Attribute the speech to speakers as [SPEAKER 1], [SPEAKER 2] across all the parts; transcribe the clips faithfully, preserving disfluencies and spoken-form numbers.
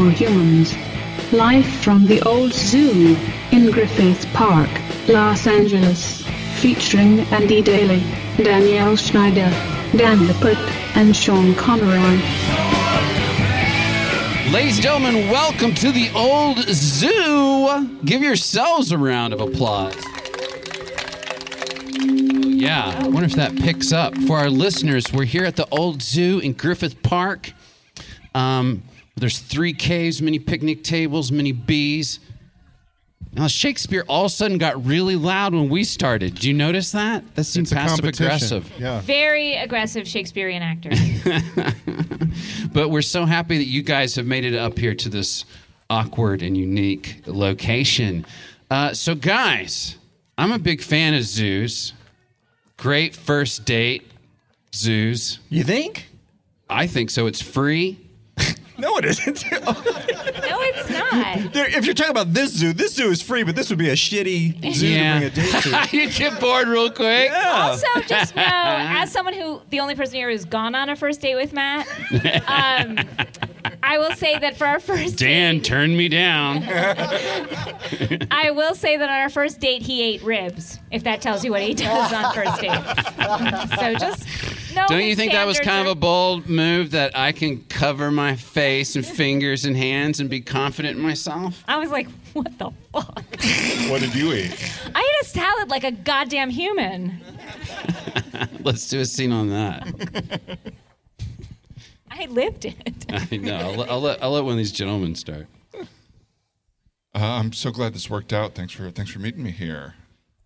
[SPEAKER 1] for humans. Live from the old zoo in Griffith Park, Los Angeles, featuring Andy Daly, Danielle Schneider, Dan Lippert, and Sean Conroy.
[SPEAKER 2] Ladies and gentlemen, welcome to the old zoo. Give yourselves a round of applause. Yeah, I wonder if that picks up. For our listeners, we're here at the old zoo in Griffith Park. Um, there's three caves, many picnic tables, many bees. Now, Shakespeare all of a sudden got really loud when we started. Did you notice that? That seemed passive-aggressive.
[SPEAKER 3] Yeah.
[SPEAKER 4] Very aggressive Shakespearean actor.
[SPEAKER 2] But we're so happy that you guys have made it up here to this awkward and unique location. Uh, so, guys, I'm a big fan of zoos. Great first date, zoos.
[SPEAKER 3] You think?
[SPEAKER 2] I think so. It's free.
[SPEAKER 3] No, it isn't.
[SPEAKER 4] No, it's not.
[SPEAKER 3] There, if you're talking about this zoo, this zoo is free, but this would be a shitty zoo
[SPEAKER 2] Yeah.
[SPEAKER 3] to bring a date to.
[SPEAKER 2] You get bored real quick.
[SPEAKER 3] Yeah.
[SPEAKER 4] Also, just know, as someone who, the only person here who's gone on a first date with Matt, um, I will say that for our first
[SPEAKER 2] Dan
[SPEAKER 4] date,
[SPEAKER 2] turned me down.
[SPEAKER 4] I will say that on our first date, he ate ribs, if that tells you what he does on first date. So just know
[SPEAKER 2] Don't
[SPEAKER 4] his
[SPEAKER 2] you think that was kind
[SPEAKER 4] standards
[SPEAKER 2] of a bold move that I can cover my face and fingers and hands and be confident in myself?
[SPEAKER 4] are- I was like, what the fuck?
[SPEAKER 5] What did you eat?
[SPEAKER 4] I ate a salad like a goddamn human.
[SPEAKER 2] Let's do a scene on that.
[SPEAKER 4] I lived it.
[SPEAKER 2] I know. I'll, let- I'll, let, I'll let one of these gentlemen start.
[SPEAKER 5] Uh, I'm so glad this worked out. Thanks for thanks for meeting me here.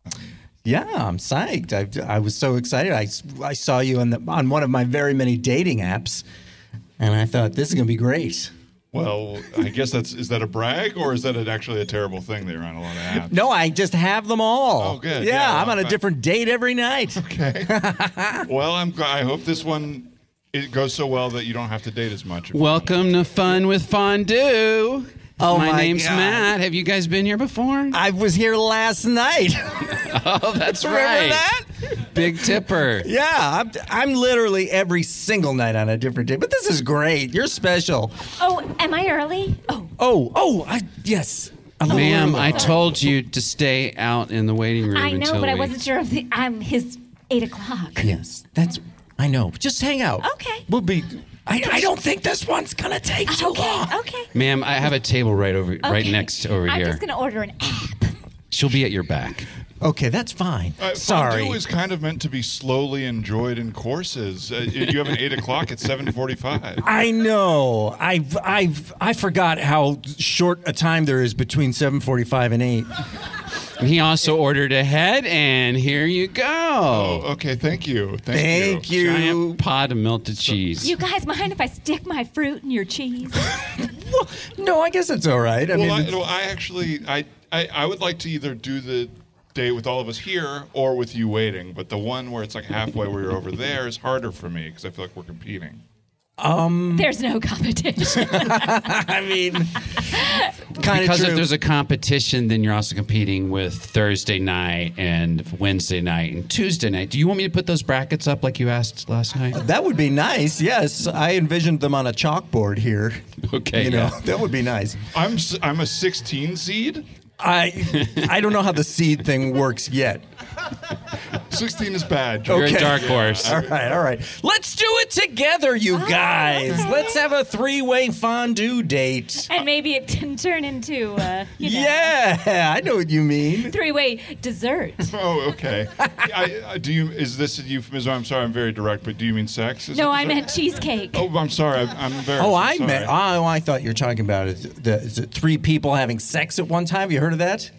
[SPEAKER 3] Yeah, I'm psyched. I, I was so excited. I, I saw you on the on one of my very many dating apps, and I thought this is gonna be great.
[SPEAKER 5] Well, I guess that's is that a brag or is that an, actually a terrible thing that you're on a lot of apps?
[SPEAKER 3] No, I just have them all.
[SPEAKER 5] Oh, good.
[SPEAKER 3] Yeah,
[SPEAKER 5] Yeah,
[SPEAKER 3] I'm on a
[SPEAKER 5] I-
[SPEAKER 3] different date every night.
[SPEAKER 5] Okay. Well, I'm. gl- I hope this one it goes so well that you don't have to date as much.
[SPEAKER 2] Welcome to Fun with Fondue.
[SPEAKER 3] Oh,
[SPEAKER 2] my,
[SPEAKER 3] my
[SPEAKER 2] name's
[SPEAKER 3] God.
[SPEAKER 2] Matt. Have you guys been here before?
[SPEAKER 3] I was here last night.
[SPEAKER 2] Oh, that's
[SPEAKER 3] Remember
[SPEAKER 2] right.
[SPEAKER 3] that?
[SPEAKER 2] Big Tipper.
[SPEAKER 3] Yeah, I'm, I'm literally every single night on a different date. But this is great. You're special.
[SPEAKER 4] Oh, am I early? Oh,
[SPEAKER 3] Oh, oh, I yes. A little
[SPEAKER 2] Ma'am,
[SPEAKER 3] early.
[SPEAKER 2] I told you to stay out in the waiting room
[SPEAKER 4] I know,
[SPEAKER 2] until
[SPEAKER 4] but I
[SPEAKER 2] we-
[SPEAKER 4] wasn't sure if the, I'm his eight o'clock.
[SPEAKER 3] Yes, that's. I know. Just hang out.
[SPEAKER 4] Okay.
[SPEAKER 3] We'll be. I, I don't think this one's gonna take too
[SPEAKER 4] Okay,
[SPEAKER 3] long.
[SPEAKER 4] okay.
[SPEAKER 2] Ma'am, I have a table right over, right
[SPEAKER 4] Okay.
[SPEAKER 2] next over
[SPEAKER 4] I'm
[SPEAKER 2] here.
[SPEAKER 4] just gonna order an app.
[SPEAKER 2] She'll be at your back.
[SPEAKER 3] Okay, that's fine.
[SPEAKER 5] Uh,
[SPEAKER 3] Sorry.
[SPEAKER 5] Fondue is kind of meant to be slowly enjoyed in courses. Uh, you have an eight o'clock at seven forty-five.
[SPEAKER 3] I know. I've I've I forgot how short a time there is between seven forty-five and eight.
[SPEAKER 2] And he also ordered ahead, and here you go.
[SPEAKER 5] Oh, okay. Thank you. Thank,
[SPEAKER 3] Thank you.
[SPEAKER 2] Giant pot of melted cheese.
[SPEAKER 4] You guys mind if I stick my fruit in your cheese?
[SPEAKER 3] Well, no, I guess it's all right. I
[SPEAKER 5] Well,
[SPEAKER 3] mean,
[SPEAKER 5] I,
[SPEAKER 3] it's-
[SPEAKER 5] well, I actually, I, I, I would like to either do the date with all of us here or with you waiting. But the one where it's like halfway where you're over there is harder for me because I feel like we're competing.
[SPEAKER 4] There's no competition.
[SPEAKER 3] I mean, kind of
[SPEAKER 2] Because
[SPEAKER 3] true.
[SPEAKER 2] if there's a competition, then you're also competing with Thursday night and Wednesday night and Tuesday night. Do you want me to put those brackets up like you asked last night?
[SPEAKER 3] That would be nice. Yes, I envisioned them on a chalkboard here.
[SPEAKER 2] Okay,
[SPEAKER 3] You know,
[SPEAKER 2] yeah.
[SPEAKER 3] that would be nice.
[SPEAKER 5] I'm s- I'm a sixteen seed.
[SPEAKER 3] I I don't know how the seed thing works yet.
[SPEAKER 5] sixteen is bad.
[SPEAKER 2] You're
[SPEAKER 3] Okay.
[SPEAKER 2] a dark horse.
[SPEAKER 3] All right, all right. Let's do it together, you guys.
[SPEAKER 4] okay.
[SPEAKER 3] Let's have a three-way fondue date.
[SPEAKER 4] And maybe it can turn into, uh, you know,
[SPEAKER 3] Yeah, I know what you mean.
[SPEAKER 4] three-way dessert.
[SPEAKER 5] Oh, okay. I, I, do you? Is this a euphemism? I'm sorry, I'm very direct, but do you mean sex? Is
[SPEAKER 4] No,
[SPEAKER 5] it
[SPEAKER 4] I
[SPEAKER 5] dessert?
[SPEAKER 4] meant cheesecake.
[SPEAKER 5] Oh, I'm sorry. I'm, I'm embarrassed.
[SPEAKER 3] Oh,
[SPEAKER 5] I'm
[SPEAKER 3] I
[SPEAKER 5] sorry.
[SPEAKER 3] meant. Oh, I thought you were talking about it. The, is it three people having sex at one time? You heard of that?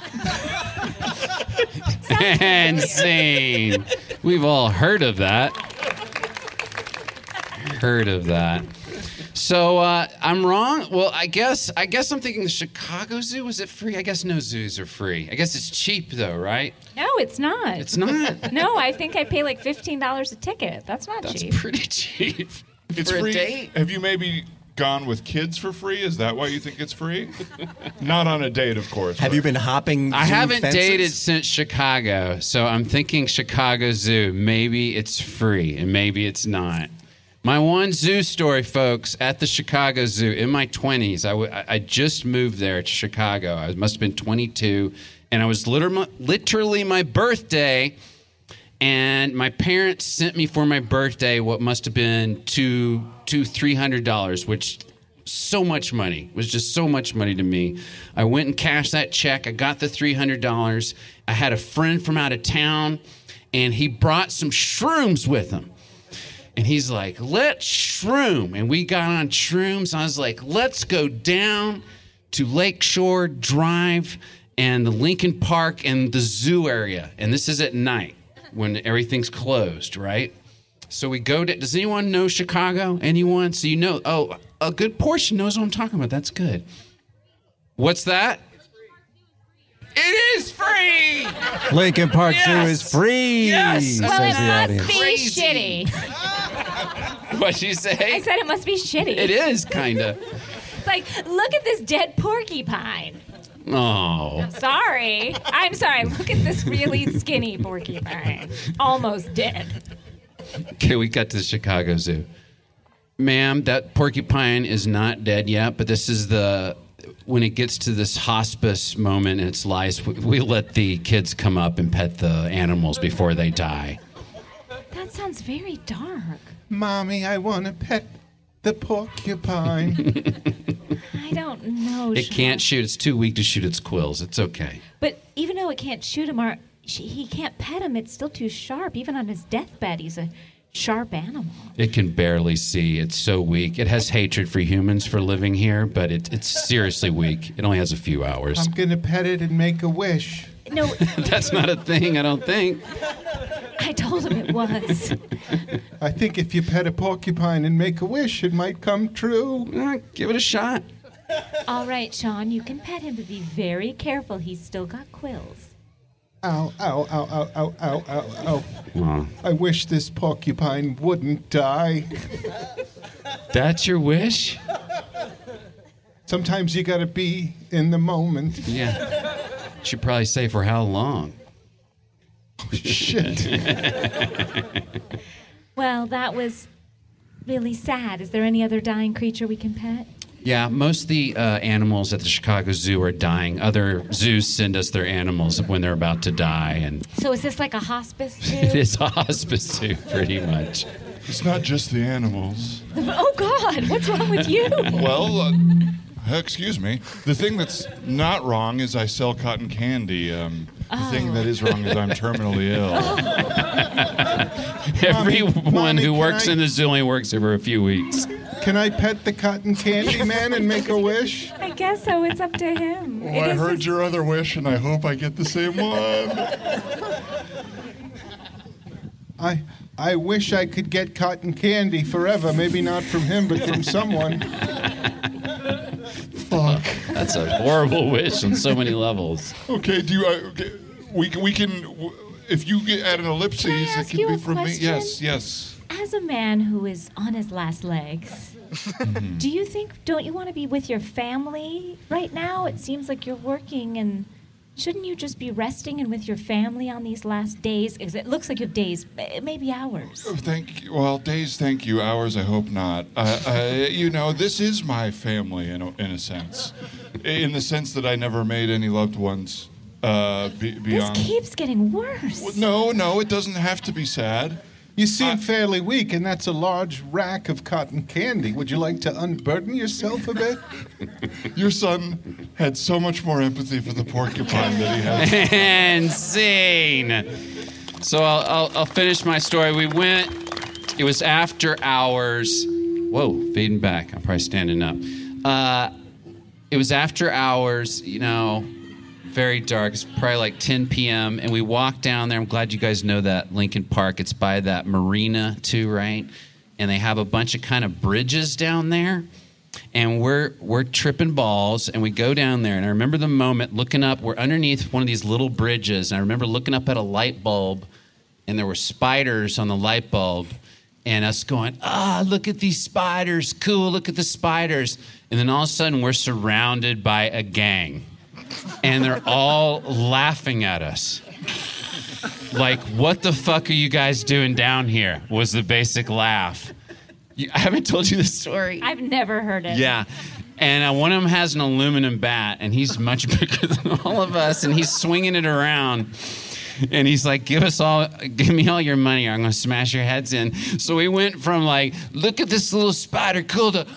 [SPEAKER 2] And scene. We've all heard of that. Heard of that. So uh, I'm wrong. Well, I guess I guess I'm thinking the Chicago Zoo. Was it free? I guess no zoos are free. I guess it's cheap though, right?
[SPEAKER 4] No, it's not.
[SPEAKER 2] It's not.
[SPEAKER 4] No, I think I pay like fifteen dollars a ticket. That's not
[SPEAKER 2] That's
[SPEAKER 4] cheap.
[SPEAKER 2] pretty cheap.
[SPEAKER 5] It's
[SPEAKER 2] for
[SPEAKER 5] free.
[SPEAKER 2] a date.
[SPEAKER 5] Have you maybe gone with kids for free? Is that why you think it's free? Not on a date, of course.
[SPEAKER 3] Have
[SPEAKER 5] but-
[SPEAKER 3] you been hopping?
[SPEAKER 2] I
[SPEAKER 3] zoo
[SPEAKER 2] haven't
[SPEAKER 3] fences?
[SPEAKER 2] dated since Chicago, so I'm thinking Chicago Zoo. Maybe it's free, and maybe it's not. My one zoo story, folks, at the Chicago Zoo in my twenties. I, w- I just moved there to Chicago. I must have been twenty-two, and it was liter- literally my birthday. And my parents sent me for my birthday what must have been two, two, three hundred dollars, which so much money. It was just so much money to me. I went and cashed that check. I got the three hundred dollars. I had a friend from out of town, and he brought some shrooms with him. And he's like, let's shroom. And we got on shrooms. I was like, let's go down to Lakeshore Drive and the Lincoln Park and the zoo area. And this is at night when everything's closed, right? So we go to, does anyone know Chicago? Anyone? So you know, oh, a good portion knows what I'm talking about. That's good. What's that? It is free!
[SPEAKER 3] Lincoln Park
[SPEAKER 2] Yes.
[SPEAKER 3] Zoo is free.
[SPEAKER 2] Yes.
[SPEAKER 4] Well,
[SPEAKER 3] says
[SPEAKER 4] it
[SPEAKER 3] the
[SPEAKER 4] must
[SPEAKER 3] audience.
[SPEAKER 4] be
[SPEAKER 2] Crazy.
[SPEAKER 4] shitty.
[SPEAKER 2] What'd you say?
[SPEAKER 4] I said it must be shitty.
[SPEAKER 2] It is, kind of.
[SPEAKER 4] It's like, look at this dead porcupine.
[SPEAKER 2] Oh.
[SPEAKER 4] Sorry. I'm sorry. Look at this really skinny porcupine. Almost dead.
[SPEAKER 2] Okay, we got to the Chicago Zoo. Ma'am, that porcupine is not dead yet, but this is the, when it gets to this hospice moment in its life, we, we let the kids come up and pet the animals before they die.
[SPEAKER 4] That sounds very dark.
[SPEAKER 6] Mommy, I want to pet the porcupine.
[SPEAKER 4] I don't know.
[SPEAKER 2] It
[SPEAKER 4] Sean.
[SPEAKER 2] can't shoot. It's too weak to shoot its quills. It's okay.
[SPEAKER 4] But even though it can't shoot him, or she, he can't pet him, it's still too sharp. Even on his deathbed, he's a sharp animal.
[SPEAKER 2] It can barely see. It's so weak. It has hatred for humans for living here, but it, it's seriously weak. It only has a few hours.
[SPEAKER 6] I'm going to pet it and make a wish.
[SPEAKER 4] No,
[SPEAKER 2] That's not a thing, I don't think.
[SPEAKER 4] I told him it was.
[SPEAKER 6] I think if you pet a porcupine and make a wish, it might come true.
[SPEAKER 2] Uh, give it a shot.
[SPEAKER 4] All right, Sean, you can pet him, but be very careful. He's still got quills.
[SPEAKER 6] Ow, ow, ow, ow, ow, ow, ow, ow.
[SPEAKER 2] Oh,
[SPEAKER 6] I wish this porcupine wouldn't die.
[SPEAKER 2] that's your wish?
[SPEAKER 6] Sometimes you gotta be in the moment.
[SPEAKER 2] Yeah. Should probably say for how long.
[SPEAKER 6] Shit.
[SPEAKER 4] Well, that was really sad. Is there any other dying creature we can pet?
[SPEAKER 2] Yeah, most of the uh, animals at the Chicago Zoo are dying. Other zoos send us their animals when they're about to die, and
[SPEAKER 4] So is this like a hospice
[SPEAKER 2] it
[SPEAKER 4] zoo?
[SPEAKER 2] is a hospice zoo, pretty much.
[SPEAKER 5] It's not just the animals.
[SPEAKER 4] Oh, God, what's wrong with you?
[SPEAKER 5] Well, uh, excuse me. The thing that's not wrong is I sell cotton candy. Um, the thing that is wrong is I'm terminally ill.
[SPEAKER 2] Everyone
[SPEAKER 6] Mommy,
[SPEAKER 2] who
[SPEAKER 6] can
[SPEAKER 2] works
[SPEAKER 6] I-
[SPEAKER 2] in the zoo only works there for a few weeks.
[SPEAKER 6] Can I pet the cotton candy man and make a wish?
[SPEAKER 4] I guess so. It's up to him.
[SPEAKER 5] Well, I heard your other wish, and I hope I get the same one.
[SPEAKER 6] I I wish I could get cotton candy forever. Maybe not from him, but from someone. Fuck.
[SPEAKER 2] That's a horrible wish on so many levels.
[SPEAKER 5] Okay, do you? Uh, okay, we can. We can. w- If you get at an ellipses,
[SPEAKER 4] Can I
[SPEAKER 5] it
[SPEAKER 4] ask
[SPEAKER 5] can
[SPEAKER 4] you
[SPEAKER 5] be
[SPEAKER 4] a
[SPEAKER 5] from me.
[SPEAKER 4] question?
[SPEAKER 5] Yes, yes.
[SPEAKER 4] As a man who is on his last legs, do you think, don't you want to be with your family right now? It seems like you're working, and shouldn't you just be resting and with your family on these last days? Because it looks like you have days, eh, maybe hours.
[SPEAKER 5] Oh, thank you. Well, days, thank you. Hours, I hope not. Uh, uh, you know, this is my family in a, in a sense, in the sense that I never made any loved ones uh, be,
[SPEAKER 4] This
[SPEAKER 5] beyond.
[SPEAKER 4] keeps getting worse.
[SPEAKER 5] No, no, it doesn't have to be sad.
[SPEAKER 6] You seem fairly weak, and that's a large rack of cotton candy. Would you like to unburden yourself a bit?
[SPEAKER 5] Your son had so much more empathy for the porcupine that he has.
[SPEAKER 2] And scene. So I'll, I'll, I'll finish my story. We went, it was after hours. Whoa, fading back. I'm probably standing up. Uh, it was after hours, you know, very dark. It's probably like ten p.m. And we walked down there. I'm glad you guys know that Lincoln Park. It's by that marina too, right? And they have a bunch of kind of bridges down there. And we're we're tripping balls, and we go down there. And I remember the moment looking up. We're underneath one of these little bridges, and I remember looking up at a light bulb, and there were spiders on the light bulb, and us going, ah, look at these spiders, cool, look at the spiders. And then all of a sudden, we're surrounded by a gang, and they're all laughing at us. Like, what the fuck are you guys doing down here? Was the basic laugh. You, I haven't told you this story.
[SPEAKER 4] I've never heard it.
[SPEAKER 2] Yeah. And uh, one of them has an aluminum bat, and he's much bigger than all of us, and he's swinging it around. And he's like, give us all, give me all your money, or I'm going to smash your heads in. So we went from like, look at this little spider, cool, to,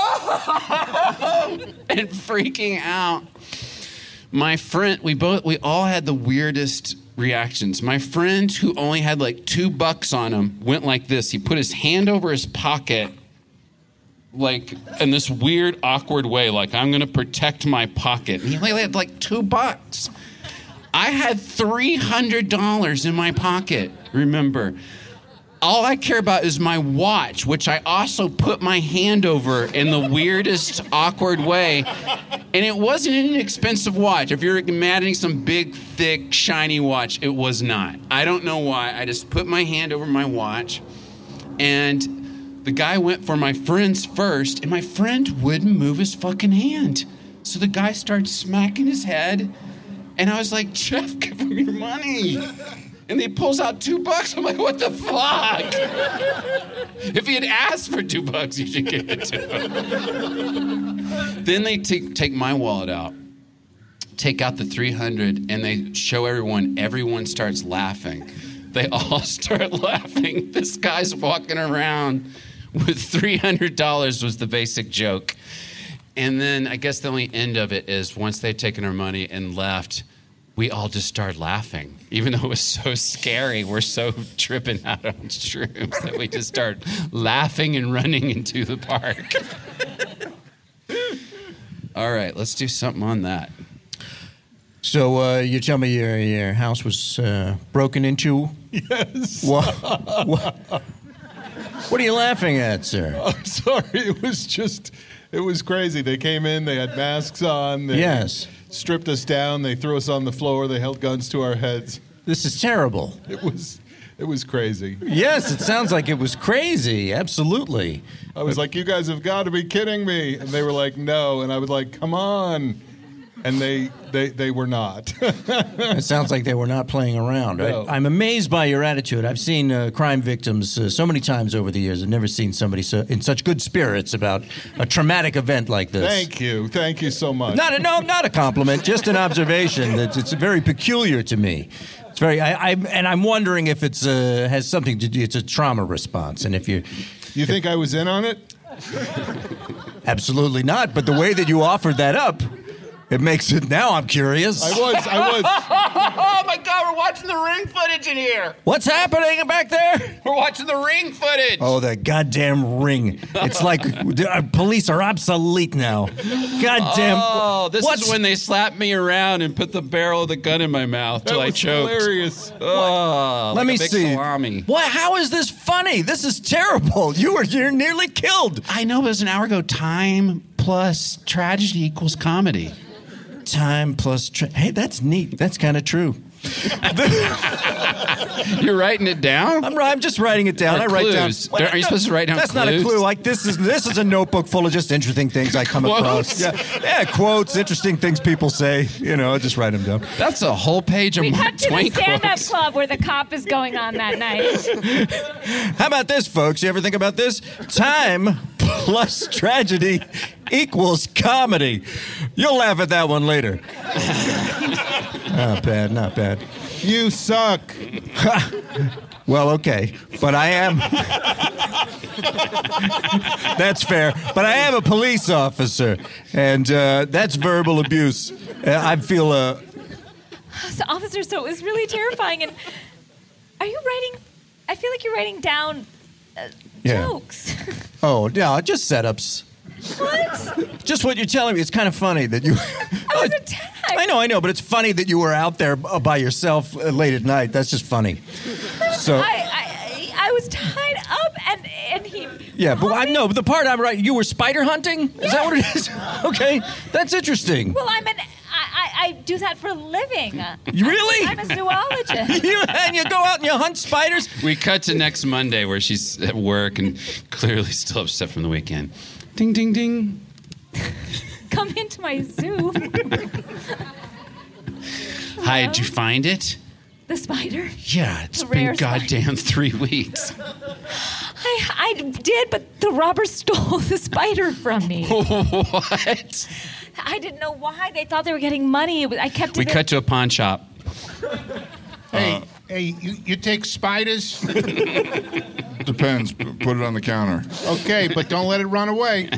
[SPEAKER 2] oh! and freaking out. My friend, we both, we all had the weirdest reactions. My friend, who only had like two bucks on him, went like this. He put his hand over his pocket, like in this weird, awkward way, like I'm going to protect my pocket. And he only had like two bucks. I had three hundred dollars in my pocket, remember. All I care about is my watch, which I also put my hand over in the weirdest, awkward way. And it wasn't an expensive watch. If you're imagining some big, thick, shiny watch, it was not. I don't know why. I just put my hand over my watch. And the guy went for my friend's first, and my friend wouldn't move his fucking hand. So the guy started smacking his head. And I was like, Jeff, give him your money. And he pulls out two bucks. I'm like, what the fuck? If he had asked for two bucks, you should give it to him. Then they t- take my wallet out, take out the three hundred, and they show everyone. Everyone starts laughing. They all start laughing. This guy's walking around with three hundred dollars was the basic joke. And then I guess the only end of it is once they'd taken our money and left, we all just started laughing. Even though it was so scary, we're so tripping out on shrooms that we just started laughing and running into the park. All right, let's do something on that.
[SPEAKER 3] So uh, you tell me your, your house was uh, broken into?
[SPEAKER 6] Yes.
[SPEAKER 3] What, what, what are you laughing at, sir?
[SPEAKER 6] I'm sorry. It was just, it was crazy. They came in, they had masks on. They
[SPEAKER 3] Yes.
[SPEAKER 6] stripped us down. They threw us on the floor. They held guns to our heads.
[SPEAKER 3] This is terrible.
[SPEAKER 6] It was, it was crazy.
[SPEAKER 3] Yes, it sounds like it was crazy. Absolutely.
[SPEAKER 6] I was like, you guys have got to be kidding me. And they were like, no. And I was like, come on. And they they, they were not.
[SPEAKER 3] It sounds like they were not playing around.
[SPEAKER 6] No.
[SPEAKER 3] I, I'm amazed by your attitude. I've seen uh, crime victims uh, so many times over the years. I've never seen somebody so, in such good spirits about a traumatic event like this.
[SPEAKER 6] Thank you. Thank you so much.
[SPEAKER 3] Not a, no, not a compliment, just an observation. That it's very peculiar to me. It's very, I, I and I'm wondering if it's uh, has something to do. It's a trauma response, and if you,
[SPEAKER 6] You think I was in on it?
[SPEAKER 3] absolutely not. But the way that you offered that up, it makes it. Now I'm curious.
[SPEAKER 6] I was. I was.
[SPEAKER 2] Oh my God, we're watching the ring footage in here.
[SPEAKER 3] What's happening back there?
[SPEAKER 2] We're watching the ring footage.
[SPEAKER 3] Oh, the goddamn ring! It's like uh, police are obsolete now. Goddamn!
[SPEAKER 2] Oh, this
[SPEAKER 3] What's-
[SPEAKER 2] is when they slapped me around and put the barrel of the gun in my mouth
[SPEAKER 6] That
[SPEAKER 2] till I
[SPEAKER 6] was
[SPEAKER 2] choked.
[SPEAKER 6] hilarious.
[SPEAKER 2] Oh,
[SPEAKER 3] Let
[SPEAKER 2] like
[SPEAKER 3] me
[SPEAKER 2] a big
[SPEAKER 3] see.
[SPEAKER 2] salami.
[SPEAKER 3] What? How is this funny? This is terrible. You were you're nearly killed.
[SPEAKER 2] I know, but it was an hour ago. Time plus tragedy equals comedy.
[SPEAKER 3] Time plus. Tra- hey, that's neat. That's kind of true.
[SPEAKER 2] You're writing it down?
[SPEAKER 3] I'm, I'm just writing it down.
[SPEAKER 2] Or
[SPEAKER 3] I write
[SPEAKER 2] clues.
[SPEAKER 3] down.
[SPEAKER 2] Are you supposed to write down
[SPEAKER 3] That's not a
[SPEAKER 2] clues?
[SPEAKER 3] clue. Like this is this is a notebook full of just interesting things I come
[SPEAKER 2] Quotes?
[SPEAKER 3] across. Yeah, yeah, quotes, interesting things people say. You know, I just write them down.
[SPEAKER 2] That's a whole page of
[SPEAKER 4] We
[SPEAKER 2] Mark
[SPEAKER 4] went to
[SPEAKER 2] Twain
[SPEAKER 4] the stand-up
[SPEAKER 2] quotes.
[SPEAKER 4] club where the cop is going on that night.
[SPEAKER 3] How about this, folks? You ever think about this? Time plus tragedy equals comedy. You'll laugh at that one later. Not bad, not bad.
[SPEAKER 6] You suck.
[SPEAKER 3] Well, okay, but I am. That's fair, but I am a police officer, and uh, that's verbal abuse. Uh, I feel uh,
[SPEAKER 4] So, officer, so it was really terrifying. And are you writing? I feel like you're writing down uh,
[SPEAKER 3] Yeah.
[SPEAKER 4] jokes.
[SPEAKER 3] oh no, just setups.
[SPEAKER 4] What?
[SPEAKER 3] Just what you're telling me. It's kind of funny that you.
[SPEAKER 4] I was attacked.
[SPEAKER 3] I know, I know, but it's funny that you were out there uh, by yourself uh, late at night. That's just funny. So.
[SPEAKER 4] I, I, I was tied up, and and he.
[SPEAKER 3] Yeah, but I
[SPEAKER 4] pulled me-
[SPEAKER 3] know, but the part I'm right, you were spider hunting? Is that what it is? Okay, that's interesting.
[SPEAKER 4] Well, I'm an. I, I, I do that for a living.
[SPEAKER 3] You really?
[SPEAKER 4] I'm a zoologist.
[SPEAKER 3] you, and you go out and you hunt spiders?
[SPEAKER 2] We cut to next Monday where she's at work and clearly still upset from the weekend. Ding, ding, ding.
[SPEAKER 4] Come into my zoo.
[SPEAKER 2] Hi, did you find it?
[SPEAKER 4] The spider.
[SPEAKER 2] Yeah, it's
[SPEAKER 4] The
[SPEAKER 2] been
[SPEAKER 4] rare spider.
[SPEAKER 2] goddamn three weeks.
[SPEAKER 4] I, I did, but the robbers stole the spider from me.
[SPEAKER 2] What?
[SPEAKER 4] I didn't know why. They thought they were getting money. It was, I kept it
[SPEAKER 2] We
[SPEAKER 4] in-
[SPEAKER 2] cut to a pawn shop.
[SPEAKER 7] Hey, hey, you, you take spiders?
[SPEAKER 5] Depends. P- Put it on the counter.
[SPEAKER 7] Okay, but don't let it run away.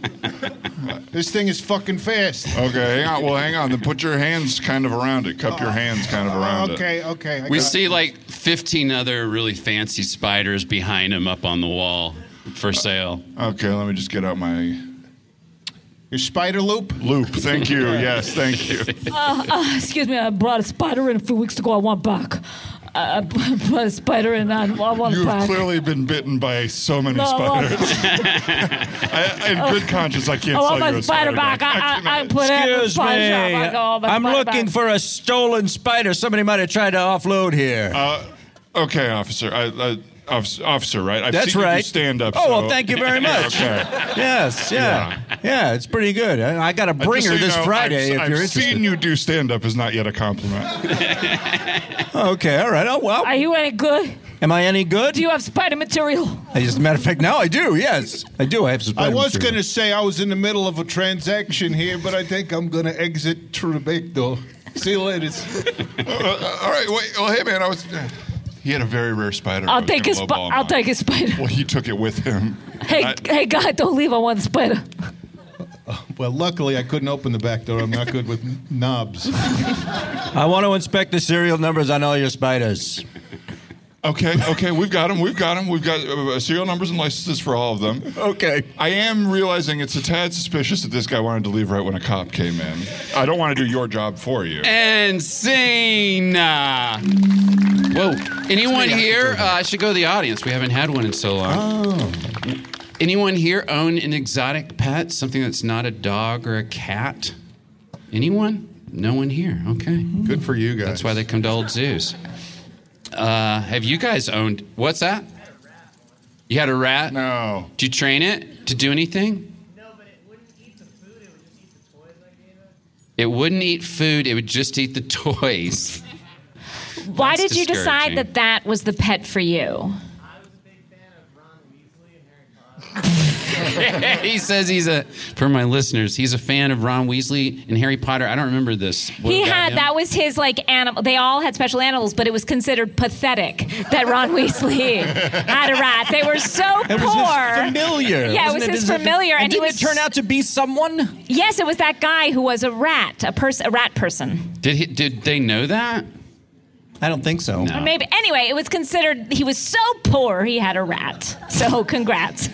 [SPEAKER 7] This thing is fucking fast.
[SPEAKER 5] Okay, hang on. Well, hang on. Then put your hands kind of around it. Cup your hands kind of around
[SPEAKER 7] Okay,
[SPEAKER 5] it.
[SPEAKER 7] okay. I
[SPEAKER 2] We
[SPEAKER 7] got-
[SPEAKER 2] see like fifteen other really fancy spiders behind him up on the wall for sale.
[SPEAKER 5] Okay, let me just get out my
[SPEAKER 7] Your spider loop?
[SPEAKER 5] loop. Thank you. Yes, thank you.
[SPEAKER 4] Uh, uh, excuse me, I brought a spider in a few weeks ago. I want back. I brought a spider in. I, I want it
[SPEAKER 5] You've
[SPEAKER 4] back.
[SPEAKER 5] clearly been bitten by so many
[SPEAKER 4] No, I want-
[SPEAKER 5] spiders. I, in good conscience, I can't
[SPEAKER 4] I want
[SPEAKER 5] sell
[SPEAKER 4] my
[SPEAKER 5] you a
[SPEAKER 4] spider
[SPEAKER 5] spider
[SPEAKER 4] back. I, I, I put it in the
[SPEAKER 3] Excuse
[SPEAKER 4] spider
[SPEAKER 3] me.
[SPEAKER 4] shop. I go, "Oh, my
[SPEAKER 3] I'm
[SPEAKER 4] spider
[SPEAKER 3] looking
[SPEAKER 4] back."
[SPEAKER 3] for a stolen spider. Somebody might have tried to offload here.
[SPEAKER 5] Uh, okay, officer. I, I, officer, officer, right? I've
[SPEAKER 3] That's
[SPEAKER 5] seen
[SPEAKER 3] right.
[SPEAKER 5] You do stand up.
[SPEAKER 3] Oh, well,
[SPEAKER 5] so-
[SPEAKER 3] thank you very much.
[SPEAKER 5] okay.
[SPEAKER 3] Yes, yeah. yeah. it's pretty good. I, I got a
[SPEAKER 5] Uh, just
[SPEAKER 3] bringer
[SPEAKER 5] so you
[SPEAKER 3] this
[SPEAKER 5] know,
[SPEAKER 3] Friday
[SPEAKER 5] I've,
[SPEAKER 3] if
[SPEAKER 5] I've
[SPEAKER 3] you're interested.
[SPEAKER 5] seen you do stand up is not yet a compliment.
[SPEAKER 3] Okay, all right. Oh, well.
[SPEAKER 4] Are you any good?
[SPEAKER 3] Am I any good?
[SPEAKER 4] Do you have spider material?
[SPEAKER 3] As a matter of fact, now I do, yes. I do. I have some
[SPEAKER 6] I
[SPEAKER 3] spider
[SPEAKER 6] was
[SPEAKER 3] material.
[SPEAKER 6] going to say I was in the middle of a transaction here, but I think I'm going to exit through the back door. See you later.
[SPEAKER 5] uh, all right, wait. Well, hey, man, I was. He had a very rare spider. I
[SPEAKER 4] I'll
[SPEAKER 5] was
[SPEAKER 4] take
[SPEAKER 5] gonna
[SPEAKER 4] his.
[SPEAKER 5] lowball
[SPEAKER 4] Spi-
[SPEAKER 5] him
[SPEAKER 4] I'll
[SPEAKER 5] on.
[SPEAKER 4] take his spider.
[SPEAKER 5] Well, he took it with him.
[SPEAKER 4] Hey,
[SPEAKER 5] I-
[SPEAKER 4] hey, guy, don't leave. I want the spider.
[SPEAKER 6] Well, luckily I couldn't open the back door. I'm not good with n- knobs.
[SPEAKER 3] I want to inspect the serial numbers on all your spiders.
[SPEAKER 5] Okay, okay, we've got them. We've got them. We've got uh, serial numbers and licenses for all of them.
[SPEAKER 3] Okay.
[SPEAKER 5] I am realizing it's a tad suspicious that this guy wanted to leave right when a cop came in. I don't want to do your job for you.
[SPEAKER 2] And scene. Uh, Whoa. Anyone here? Uh, I should go to the audience. We haven't had one in so long.
[SPEAKER 3] Oh.
[SPEAKER 2] Anyone here own an exotic pet? Something that's not a dog or a cat? Anyone? No one here. Okay.
[SPEAKER 7] Good for you guys.
[SPEAKER 2] That's why they come to old zoos. Uh, have you guys owned? What's that? You had a rat?
[SPEAKER 5] No.
[SPEAKER 2] Did you train it to do anything?
[SPEAKER 8] No, but it wouldn't eat the food. It would just eat the toys I gave it.
[SPEAKER 2] It wouldn't eat food. It would just eat the toys.
[SPEAKER 4] Why
[SPEAKER 2] That's
[SPEAKER 4] did you decide
[SPEAKER 2] discouraging.
[SPEAKER 4] that that was the pet for you?
[SPEAKER 8] I was a big fan of Ron Weasley and Harry Potter.
[SPEAKER 2] He says he's a, for my listeners, he's a fan of Ron Weasley and Harry Potter. I don't remember this. What
[SPEAKER 4] He
[SPEAKER 2] about
[SPEAKER 4] had
[SPEAKER 2] him?
[SPEAKER 4] that was his like animal. They all had special animals, but it was considered pathetic that Ron Weasley had a rat. They were so
[SPEAKER 3] It
[SPEAKER 4] poor.
[SPEAKER 3] was his familiar.
[SPEAKER 4] Yeah, it
[SPEAKER 3] wasn't
[SPEAKER 4] was his
[SPEAKER 3] Is it-
[SPEAKER 4] familiar, and,
[SPEAKER 3] and
[SPEAKER 4] he
[SPEAKER 3] didn't
[SPEAKER 4] was
[SPEAKER 3] it turn out to be someone?
[SPEAKER 4] Yes, it was that guy who was a rat, a person, a rat person.
[SPEAKER 2] Did he, did they know that?
[SPEAKER 3] I don't think so.
[SPEAKER 2] No.
[SPEAKER 4] Or maybe anyway, it was considered he was so poor he had a rat. So congrats.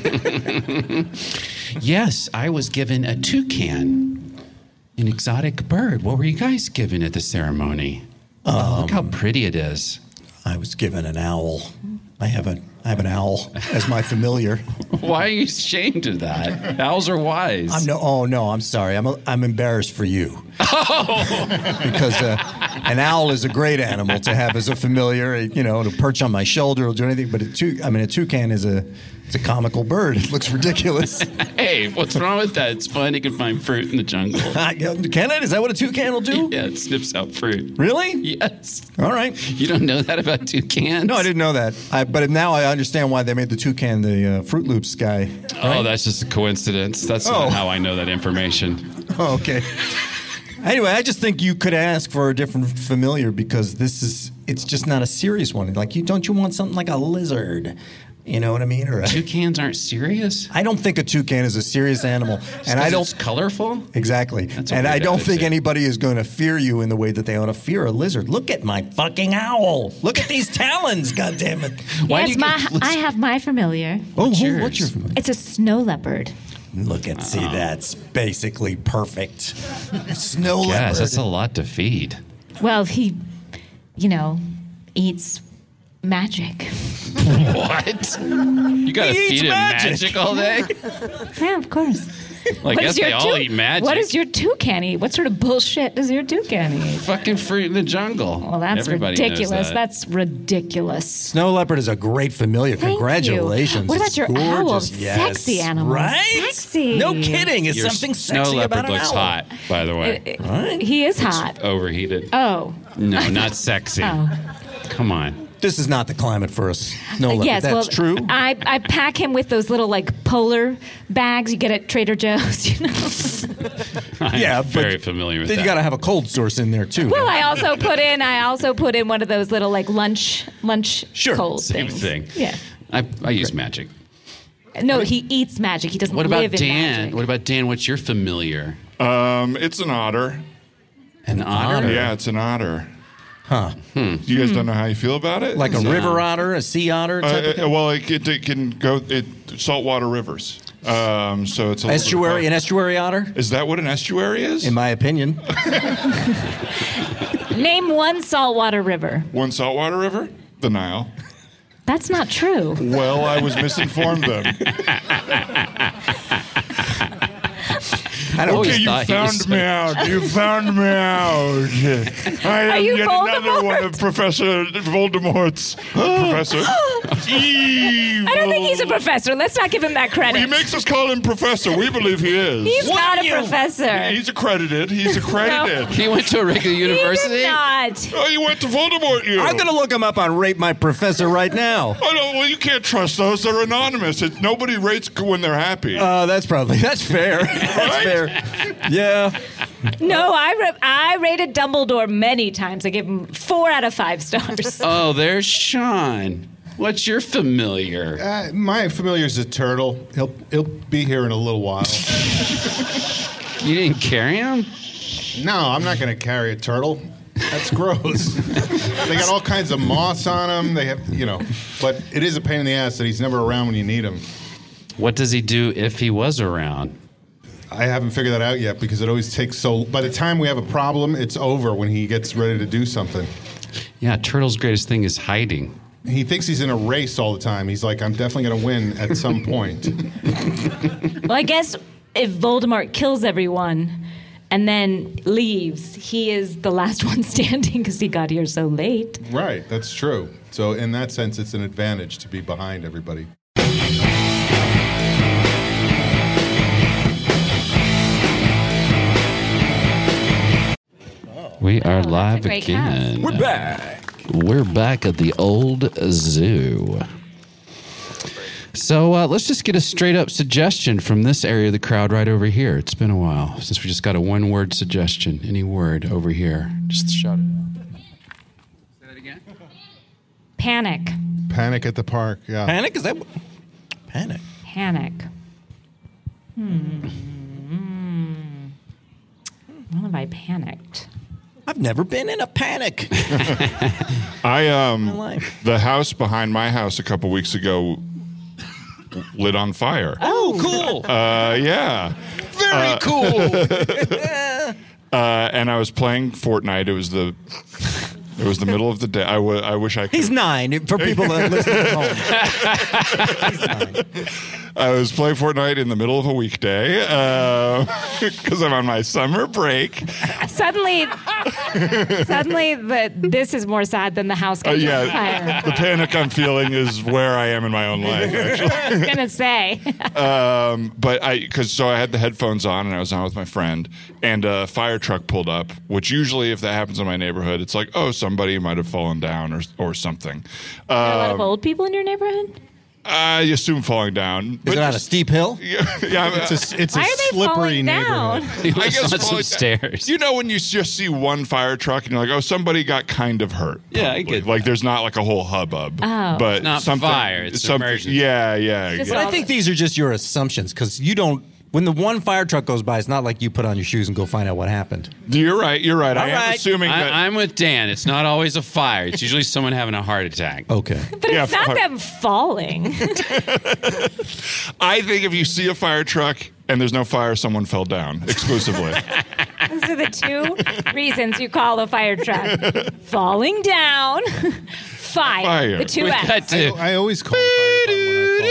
[SPEAKER 2] Yes, I was given a toucan, an exotic bird. What were you guys given at the ceremony? Oh, look how pretty it is.
[SPEAKER 3] I was given an owl. I have a I have an owl as my familiar.
[SPEAKER 2] Why are you ashamed of that? Owls are wise.
[SPEAKER 3] I'm no. Oh no, I'm sorry. I'm a, I'm embarrassed for you. Oh. Because uh, an owl is a great animal to have as a familiar. You know, to perch on my shoulder or do anything. But a tou- I mean, a toucan is a it's a comical bird. It looks ridiculous.
[SPEAKER 2] Hey, what's wrong with that? It's fun. You can find fruit in the jungle.
[SPEAKER 3] Can it? Is that what a toucan will do?
[SPEAKER 2] Yeah, it snips out fruit.
[SPEAKER 3] Really?
[SPEAKER 2] Yes.
[SPEAKER 3] All right.
[SPEAKER 2] You don't know that about toucans?
[SPEAKER 3] No, I didn't know that. I, but now I understand why they made the toucan the uh, Fruit Loops guy.
[SPEAKER 2] Oh, that's just a coincidence. That's
[SPEAKER 3] Oh.
[SPEAKER 2] not how I know that information.
[SPEAKER 3] Oh, okay. Anyway, I just think you could ask for a different familiar because this is, it's just not a serious one. Like, you don't you want something like a lizard? You know what I mean? Or a,
[SPEAKER 2] Toucans aren't serious?
[SPEAKER 3] I don't think a toucan is a serious animal. And I don't.
[SPEAKER 2] It's colorful?
[SPEAKER 3] Exactly.
[SPEAKER 2] That's a
[SPEAKER 3] And
[SPEAKER 2] weird
[SPEAKER 3] I don't think
[SPEAKER 2] attitude.
[SPEAKER 3] anybody is going to fear you in the way that they ought to fear a lizard. Look at my fucking owl. Look at these talons, goddammit.
[SPEAKER 2] Why do
[SPEAKER 4] yes,
[SPEAKER 2] you
[SPEAKER 4] my,
[SPEAKER 2] get-
[SPEAKER 4] I have my familiar.
[SPEAKER 3] Oh,
[SPEAKER 2] What's
[SPEAKER 3] who-
[SPEAKER 2] yours?
[SPEAKER 3] what's your familiar?
[SPEAKER 4] It's a snow leopard.
[SPEAKER 3] Look at, see, that's basically perfect. Snow leopard.
[SPEAKER 2] Yes, that's a lot to feed.
[SPEAKER 4] Well, he, you know, eats magic.
[SPEAKER 2] What? You gotta
[SPEAKER 3] He eats
[SPEAKER 2] feed him
[SPEAKER 3] magic.
[SPEAKER 2] magic. all day?
[SPEAKER 4] Yeah, of course.
[SPEAKER 2] Well, I
[SPEAKER 4] What
[SPEAKER 2] guess
[SPEAKER 4] does your
[SPEAKER 2] they all
[SPEAKER 4] tou-
[SPEAKER 2] eat magic.
[SPEAKER 4] What does your toucan eat? What sort of bullshit does your toucan eat?
[SPEAKER 2] fucking fruit in the jungle?
[SPEAKER 4] Well, that's
[SPEAKER 2] Everybody knows
[SPEAKER 4] ridiculous.
[SPEAKER 2] that.
[SPEAKER 4] That's ridiculous.
[SPEAKER 3] Snow leopard is a great familiar.
[SPEAKER 4] Thank
[SPEAKER 3] Congratulations.
[SPEAKER 4] you. What about
[SPEAKER 3] It's
[SPEAKER 4] your owl?
[SPEAKER 3] gorgeous.
[SPEAKER 4] Sexy
[SPEAKER 3] Yes.
[SPEAKER 4] animal.
[SPEAKER 3] Right?
[SPEAKER 4] Sexy.
[SPEAKER 3] No kidding. It's
[SPEAKER 2] Your
[SPEAKER 3] something
[SPEAKER 2] snow
[SPEAKER 3] sexy
[SPEAKER 2] leopard
[SPEAKER 3] about an
[SPEAKER 2] looks
[SPEAKER 3] owl.
[SPEAKER 2] hot, by the way.
[SPEAKER 4] It- He is hot.
[SPEAKER 2] Overheated.
[SPEAKER 4] Oh.
[SPEAKER 2] No, not sexy.
[SPEAKER 4] Oh.
[SPEAKER 2] Come on.
[SPEAKER 3] This is not the climate for us. No, look,
[SPEAKER 4] yes,
[SPEAKER 3] that's
[SPEAKER 4] well,
[SPEAKER 3] true.
[SPEAKER 4] I, I pack him with those little like polar bags you get at Trader Joe's. You know.
[SPEAKER 2] I'm
[SPEAKER 3] Yeah,
[SPEAKER 2] very
[SPEAKER 3] but
[SPEAKER 2] familiar with
[SPEAKER 3] then
[SPEAKER 2] that.
[SPEAKER 3] you got to have a cold source in there too.
[SPEAKER 4] Well, I also put in I also put in one of those little like lunch lunch
[SPEAKER 3] Sure.
[SPEAKER 4] cold
[SPEAKER 2] Same
[SPEAKER 4] things.
[SPEAKER 2] thing.
[SPEAKER 4] Yeah.
[SPEAKER 2] I, I use magic.
[SPEAKER 4] No, he eats magic. He doesn't
[SPEAKER 2] What about
[SPEAKER 4] live in
[SPEAKER 2] Dan?
[SPEAKER 4] magic.
[SPEAKER 2] What about Dan? What's your familiar?
[SPEAKER 5] Um, it's an otter.
[SPEAKER 2] An otter?
[SPEAKER 5] Yeah, it's an otter.
[SPEAKER 3] Huh.
[SPEAKER 5] You guys don't know how you feel about it?
[SPEAKER 3] Like a
[SPEAKER 5] It's,
[SPEAKER 3] river otter, a sea otter type of
[SPEAKER 5] Uh,
[SPEAKER 3] thing?
[SPEAKER 5] uh, well, it, it, it can go it saltwater rivers. Um, so it's a little bit
[SPEAKER 3] Estuary, an
[SPEAKER 5] of-
[SPEAKER 3] estuary otter,
[SPEAKER 5] Is that what an estuary is?
[SPEAKER 3] in my opinion.
[SPEAKER 4] Name one saltwater river.
[SPEAKER 5] One saltwater river? The Nile.
[SPEAKER 4] That's not true.
[SPEAKER 5] Well, I was misinformed then.
[SPEAKER 3] I don't
[SPEAKER 5] Okay, you
[SPEAKER 2] thought he was
[SPEAKER 5] found me out. You found me out. I am
[SPEAKER 4] you
[SPEAKER 5] yet another
[SPEAKER 4] Voldemort?
[SPEAKER 5] one of Professor Voldemort's Professor. Evil.
[SPEAKER 4] I don't think he's a professor. Let's not give him that credit.
[SPEAKER 5] He makes us call him Professor. We believe he is.
[SPEAKER 4] He's not a professor.
[SPEAKER 5] He's accredited. He's accredited.
[SPEAKER 2] He went to a regular
[SPEAKER 4] He
[SPEAKER 2] university?
[SPEAKER 4] did not.
[SPEAKER 5] Oh, you went to Voldemort, you.
[SPEAKER 3] I'm going to look him up on Rate My Professor right now.
[SPEAKER 5] Oh, no, well, you can't trust those. They're anonymous. It's, nobody rates when they're happy.
[SPEAKER 3] Uh, that's probably, that's fair. That's
[SPEAKER 5] Right?
[SPEAKER 3] fair. Yeah.
[SPEAKER 4] No, I ra- I rated Dumbledore many times. I give him four out of five stars.
[SPEAKER 2] Oh, there's Sean. What's your familiar?
[SPEAKER 7] Uh, my familiar is a turtle. He'll he'll be here in a little while.
[SPEAKER 2] You didn't carry him?
[SPEAKER 7] No, I'm not going to carry a turtle. That's gross. They got all kinds of moss on them. They have, you know, but it is a pain in the ass that he's never around when you need him.
[SPEAKER 2] What does he do if he was around?
[SPEAKER 7] I haven't figured that out yet because it always takes so. By the time we have a problem, it's over when he gets ready to do something.
[SPEAKER 2] Yeah, Turtle's greatest thing is hiding.
[SPEAKER 7] He thinks he's in a race all the time. He's like, I'm definitely going to win at some point.
[SPEAKER 4] Well, I guess if Voldemort kills everyone and then leaves, he is the last one standing because he got here so late.
[SPEAKER 7] Right, that's true. So in that sense, it's an advantage to be behind everybody.
[SPEAKER 2] We are live
[SPEAKER 4] a great
[SPEAKER 2] again.
[SPEAKER 3] We're back.
[SPEAKER 2] We're back at the old zoo. So uh, let's just get a straight up suggestion from this area of the crowd right over here. It's been a while since we just got a one word suggestion. Any word over here. Just shout it out. Say that again.
[SPEAKER 4] Panic.
[SPEAKER 7] Panic at the park, yeah.
[SPEAKER 3] Panic? Is that what? Panic.
[SPEAKER 4] Panic. Hmm. When have I panicked?
[SPEAKER 3] I've never been in a panic.
[SPEAKER 5] I um,
[SPEAKER 3] My life.
[SPEAKER 5] the house behind my house a couple weeks ago lit on fire.
[SPEAKER 3] Oh, cool.
[SPEAKER 5] Uh, yeah.
[SPEAKER 3] Very cool.
[SPEAKER 5] Uh, and I was playing Fortnite. It was the it was the middle of the day. I, w- I wish I could.
[SPEAKER 3] He's nine for people that listen at home. He's nine.
[SPEAKER 5] I was playing Fortnite in the middle of a weekday because I'm on my summer break.
[SPEAKER 4] Suddenly, suddenly, the, this is more sad than the house
[SPEAKER 5] Uh,
[SPEAKER 4] catching
[SPEAKER 5] yeah,
[SPEAKER 4] fire.
[SPEAKER 5] the panic I'm feeling is where I am in my own life, actually.
[SPEAKER 4] I was gonna say.
[SPEAKER 5] Um, but I, because so I had the headphones on and I was on with my friend, and a fire truck pulled up. Which usually, if that happens in my neighborhood, it's like, oh, somebody might have fallen down or or something.
[SPEAKER 4] Are there a lot of
[SPEAKER 5] Um,
[SPEAKER 4] old people in your neighborhood?
[SPEAKER 5] I assume falling down.
[SPEAKER 3] Is it on a
[SPEAKER 5] just-
[SPEAKER 3] steep hill?
[SPEAKER 5] Yeah, yeah,
[SPEAKER 7] It's a, it's a
[SPEAKER 4] Why are they
[SPEAKER 7] slippery
[SPEAKER 4] falling
[SPEAKER 7] neighborhood.
[SPEAKER 4] down?
[SPEAKER 2] He
[SPEAKER 5] I
[SPEAKER 2] was
[SPEAKER 5] guess
[SPEAKER 2] on some
[SPEAKER 5] falling-
[SPEAKER 2] stairs.
[SPEAKER 5] You know when you just see one fire truck and you're like, oh, somebody got kind of hurt.
[SPEAKER 2] Yeah, I
[SPEAKER 5] probably.
[SPEAKER 2] get
[SPEAKER 5] like
[SPEAKER 2] that.
[SPEAKER 5] there's not like a whole hubbub.
[SPEAKER 4] Oh.
[SPEAKER 5] But
[SPEAKER 2] Not
[SPEAKER 5] something,
[SPEAKER 2] fire, it's
[SPEAKER 5] something,
[SPEAKER 2] emergency.
[SPEAKER 5] Yeah, yeah.
[SPEAKER 4] Just
[SPEAKER 5] yeah.
[SPEAKER 3] But I think these are just your assumptions because you don't. When the one fire truck goes by, it's not like you put on your shoes and go find out what happened.
[SPEAKER 5] You're right. You're right. I
[SPEAKER 3] All
[SPEAKER 5] am
[SPEAKER 3] right.
[SPEAKER 5] assuming that.
[SPEAKER 2] I, I'm with Dan. It's not always a fire. It's usually someone having a heart attack.
[SPEAKER 3] Okay.
[SPEAKER 4] But
[SPEAKER 5] Yeah,
[SPEAKER 4] it's not
[SPEAKER 5] fuck.
[SPEAKER 4] them falling.
[SPEAKER 5] I think if you see a fire truck and there's no fire, someone fell down exclusively.
[SPEAKER 4] Those are the two reasons you call a fire truck: falling down, fire.
[SPEAKER 5] Fire.
[SPEAKER 4] The two
[SPEAKER 2] We
[SPEAKER 4] F's.
[SPEAKER 2] got to-
[SPEAKER 7] I always call the fire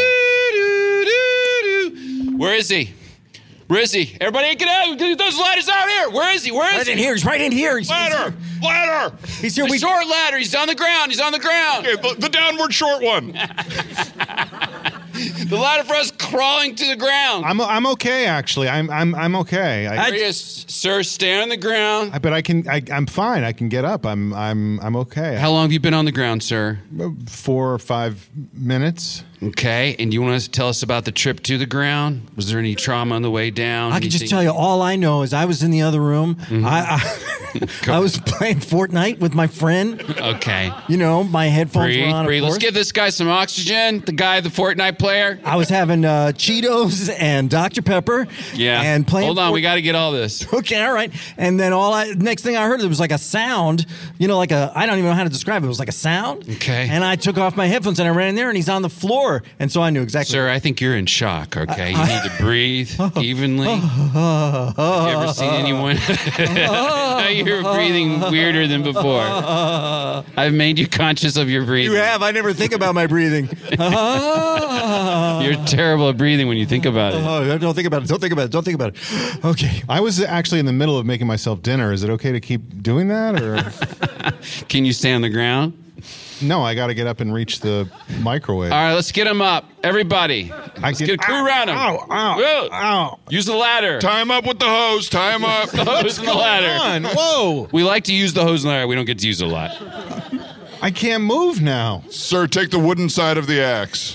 [SPEAKER 7] department when I
[SPEAKER 2] Where is he? Where is he? Everybody get out. Those ladders out here. Where is he? Where is
[SPEAKER 3] Right in
[SPEAKER 2] he?
[SPEAKER 3] here. He's right in here. He's,
[SPEAKER 5] Ladder! Ladder!
[SPEAKER 3] He's here.
[SPEAKER 2] The
[SPEAKER 3] We,
[SPEAKER 2] short ladder. He's on the ground. He's on the ground.
[SPEAKER 5] Okay, the, the downward short one.
[SPEAKER 2] The ladder for us. crawling to the ground.
[SPEAKER 7] I'm I'm okay actually. I'm I'm I'm okay. I,
[SPEAKER 2] I just, sir, stay on the ground.
[SPEAKER 7] I, but I can. I, I'm fine. I can get up. I'm I'm I'm okay.
[SPEAKER 2] How long have you been on the ground, sir?
[SPEAKER 7] Four or five minutes.
[SPEAKER 2] Okay, and you want to tell us about the trip to the ground? Was there any trauma on the way down?
[SPEAKER 3] I can just tell you, all I know is I was in the other room. Mm-hmm. I, I, I was playing Fortnite with my friend.
[SPEAKER 2] Okay.
[SPEAKER 3] You know, my headphones
[SPEAKER 2] breathe,
[SPEAKER 3] were on,
[SPEAKER 2] breathe.
[SPEAKER 3] of course.
[SPEAKER 2] Let's give this guy some oxygen, the guy, the Fortnite player.
[SPEAKER 3] I was having uh, Cheetos and Doctor Pepper.
[SPEAKER 2] Yeah.
[SPEAKER 3] And playing
[SPEAKER 2] Hold on,
[SPEAKER 3] Fort-
[SPEAKER 2] we got to get all this.
[SPEAKER 3] Okay, all right. And then all I, next thing I heard, there was like a sound, you know, like a, I don't even know how to describe it. It was like a sound.
[SPEAKER 2] Okay.
[SPEAKER 3] And I took off my headphones and I ran in there and he's on the floor. And so I knew exactly.
[SPEAKER 2] Sir, I think you're in shock, okay? You need to breathe evenly. Have you ever seen anyone? You're breathing weirder than before. I've made you conscious of your breathing.
[SPEAKER 3] You have. I never think about my breathing.
[SPEAKER 2] You're terrible at breathing when you think about it.
[SPEAKER 3] Oh, don't think about it. Don't think about it. Don't think about it. Okay.
[SPEAKER 7] I was actually in the middle of making myself dinner. Is it okay to keep doing that, or
[SPEAKER 2] can you stay on the ground?
[SPEAKER 7] No, I got to get up and reach the microwave.
[SPEAKER 2] All right, let's get him up. Everybody.
[SPEAKER 7] I
[SPEAKER 2] Let's
[SPEAKER 7] can,
[SPEAKER 2] get a crew
[SPEAKER 7] ow,
[SPEAKER 2] around him.
[SPEAKER 7] Ow, ow,
[SPEAKER 2] Whoa.
[SPEAKER 7] ow.
[SPEAKER 2] Use the ladder.
[SPEAKER 5] Tie him up with the hose. Tie him up.
[SPEAKER 2] The hose and the ladder.
[SPEAKER 7] Come on. Whoa.
[SPEAKER 2] We like to use the hose and ladder. We don't get to use it a lot.
[SPEAKER 7] I can't move now.
[SPEAKER 5] Sir, take the wooden side of the axe.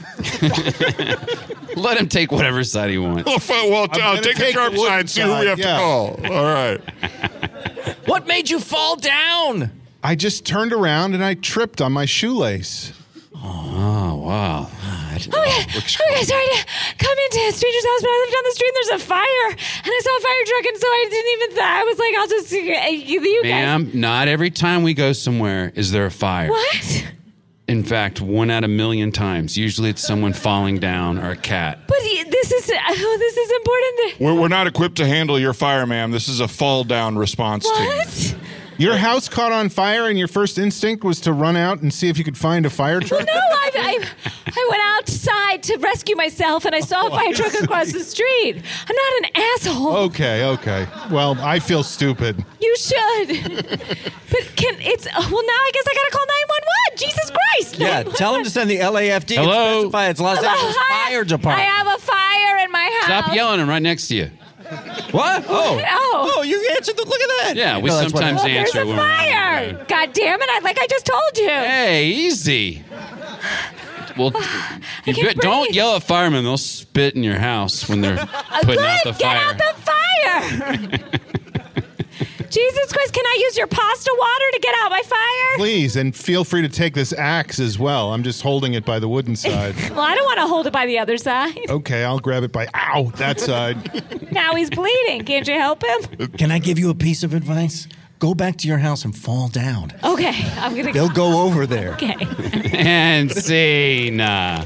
[SPEAKER 2] Let him take whatever side he wants.
[SPEAKER 5] Well, fine, well
[SPEAKER 7] I'm
[SPEAKER 5] I'll
[SPEAKER 7] gonna
[SPEAKER 5] take the
[SPEAKER 7] take
[SPEAKER 5] sharp
[SPEAKER 7] the wooden
[SPEAKER 5] side. See who we have
[SPEAKER 7] side, yeah.
[SPEAKER 5] to call. All right.
[SPEAKER 3] What made you fall down?
[SPEAKER 7] I just turned around and I tripped on my shoelace.
[SPEAKER 2] Oh, wow.
[SPEAKER 4] Oh, yeah. Okay, sorry to come into a stranger's house, but I lived down the street and there's a fire. And I saw a fire truck, and so I didn't even, th- I was like, I'll just, uh, you, you guys.
[SPEAKER 2] Ma'am, not every time we go somewhere is there a fire.
[SPEAKER 4] What?
[SPEAKER 2] In fact, one out of a million times. Usually it's someone falling down or a cat.
[SPEAKER 4] But y- this is, oh, this is important.
[SPEAKER 5] We're, we're not equipped to handle your fire, ma'am. This is a fall down response team.
[SPEAKER 4] What?
[SPEAKER 7] Your house caught on fire, and your first instinct was to run out and see if you could find a fire truck?
[SPEAKER 4] Well, no, I, I, I went outside to rescue myself, and I saw a fire truck across the street. I'm not an asshole.
[SPEAKER 7] Okay, okay. Well, I feel stupid.
[SPEAKER 4] You should. But can it's, well, now I guess I gotta call nine one one. Jesus Christ.
[SPEAKER 3] Yeah, tell him to send the L A F D.
[SPEAKER 2] Hello?
[SPEAKER 3] And specify it's Los Angeles
[SPEAKER 4] Hi.
[SPEAKER 3] Fire Department.
[SPEAKER 4] I have a fire in my house.
[SPEAKER 2] Stop yelling. I'm right next to you.
[SPEAKER 3] What? Oh.
[SPEAKER 4] Oh.
[SPEAKER 3] Oh, you answered the, look at that.
[SPEAKER 2] Yeah, we
[SPEAKER 3] No, that's what
[SPEAKER 2] sometimes
[SPEAKER 3] I-
[SPEAKER 4] Well, there's
[SPEAKER 2] answer
[SPEAKER 4] a
[SPEAKER 2] when we're on the
[SPEAKER 4] fire.
[SPEAKER 2] road.
[SPEAKER 4] God damn it. I, like I just told you.
[SPEAKER 2] Hey, easy. Well, you
[SPEAKER 4] can't
[SPEAKER 2] bet- don't
[SPEAKER 4] breathe.
[SPEAKER 2] yell at firemen. They'll spit in your house when they're
[SPEAKER 4] Uh,
[SPEAKER 2] putting
[SPEAKER 4] good.
[SPEAKER 2] out the
[SPEAKER 4] Get
[SPEAKER 2] fire.
[SPEAKER 4] out the fire. Jesus Christ, can I use your pasta water to get out my fire?
[SPEAKER 7] Please, and feel free to take this axe as well. I'm just holding it by the wooden side.
[SPEAKER 4] Well, I don't want to hold it by the other side.
[SPEAKER 7] Okay, I'll grab it by, ow, that side.
[SPEAKER 4] Now he's bleeding. Can't you help him?
[SPEAKER 3] Can I give you a piece of advice? Go back to your house and fall down.
[SPEAKER 4] Okay, I'm gonna.
[SPEAKER 3] They'll go over there.
[SPEAKER 4] Okay.
[SPEAKER 2] And scene.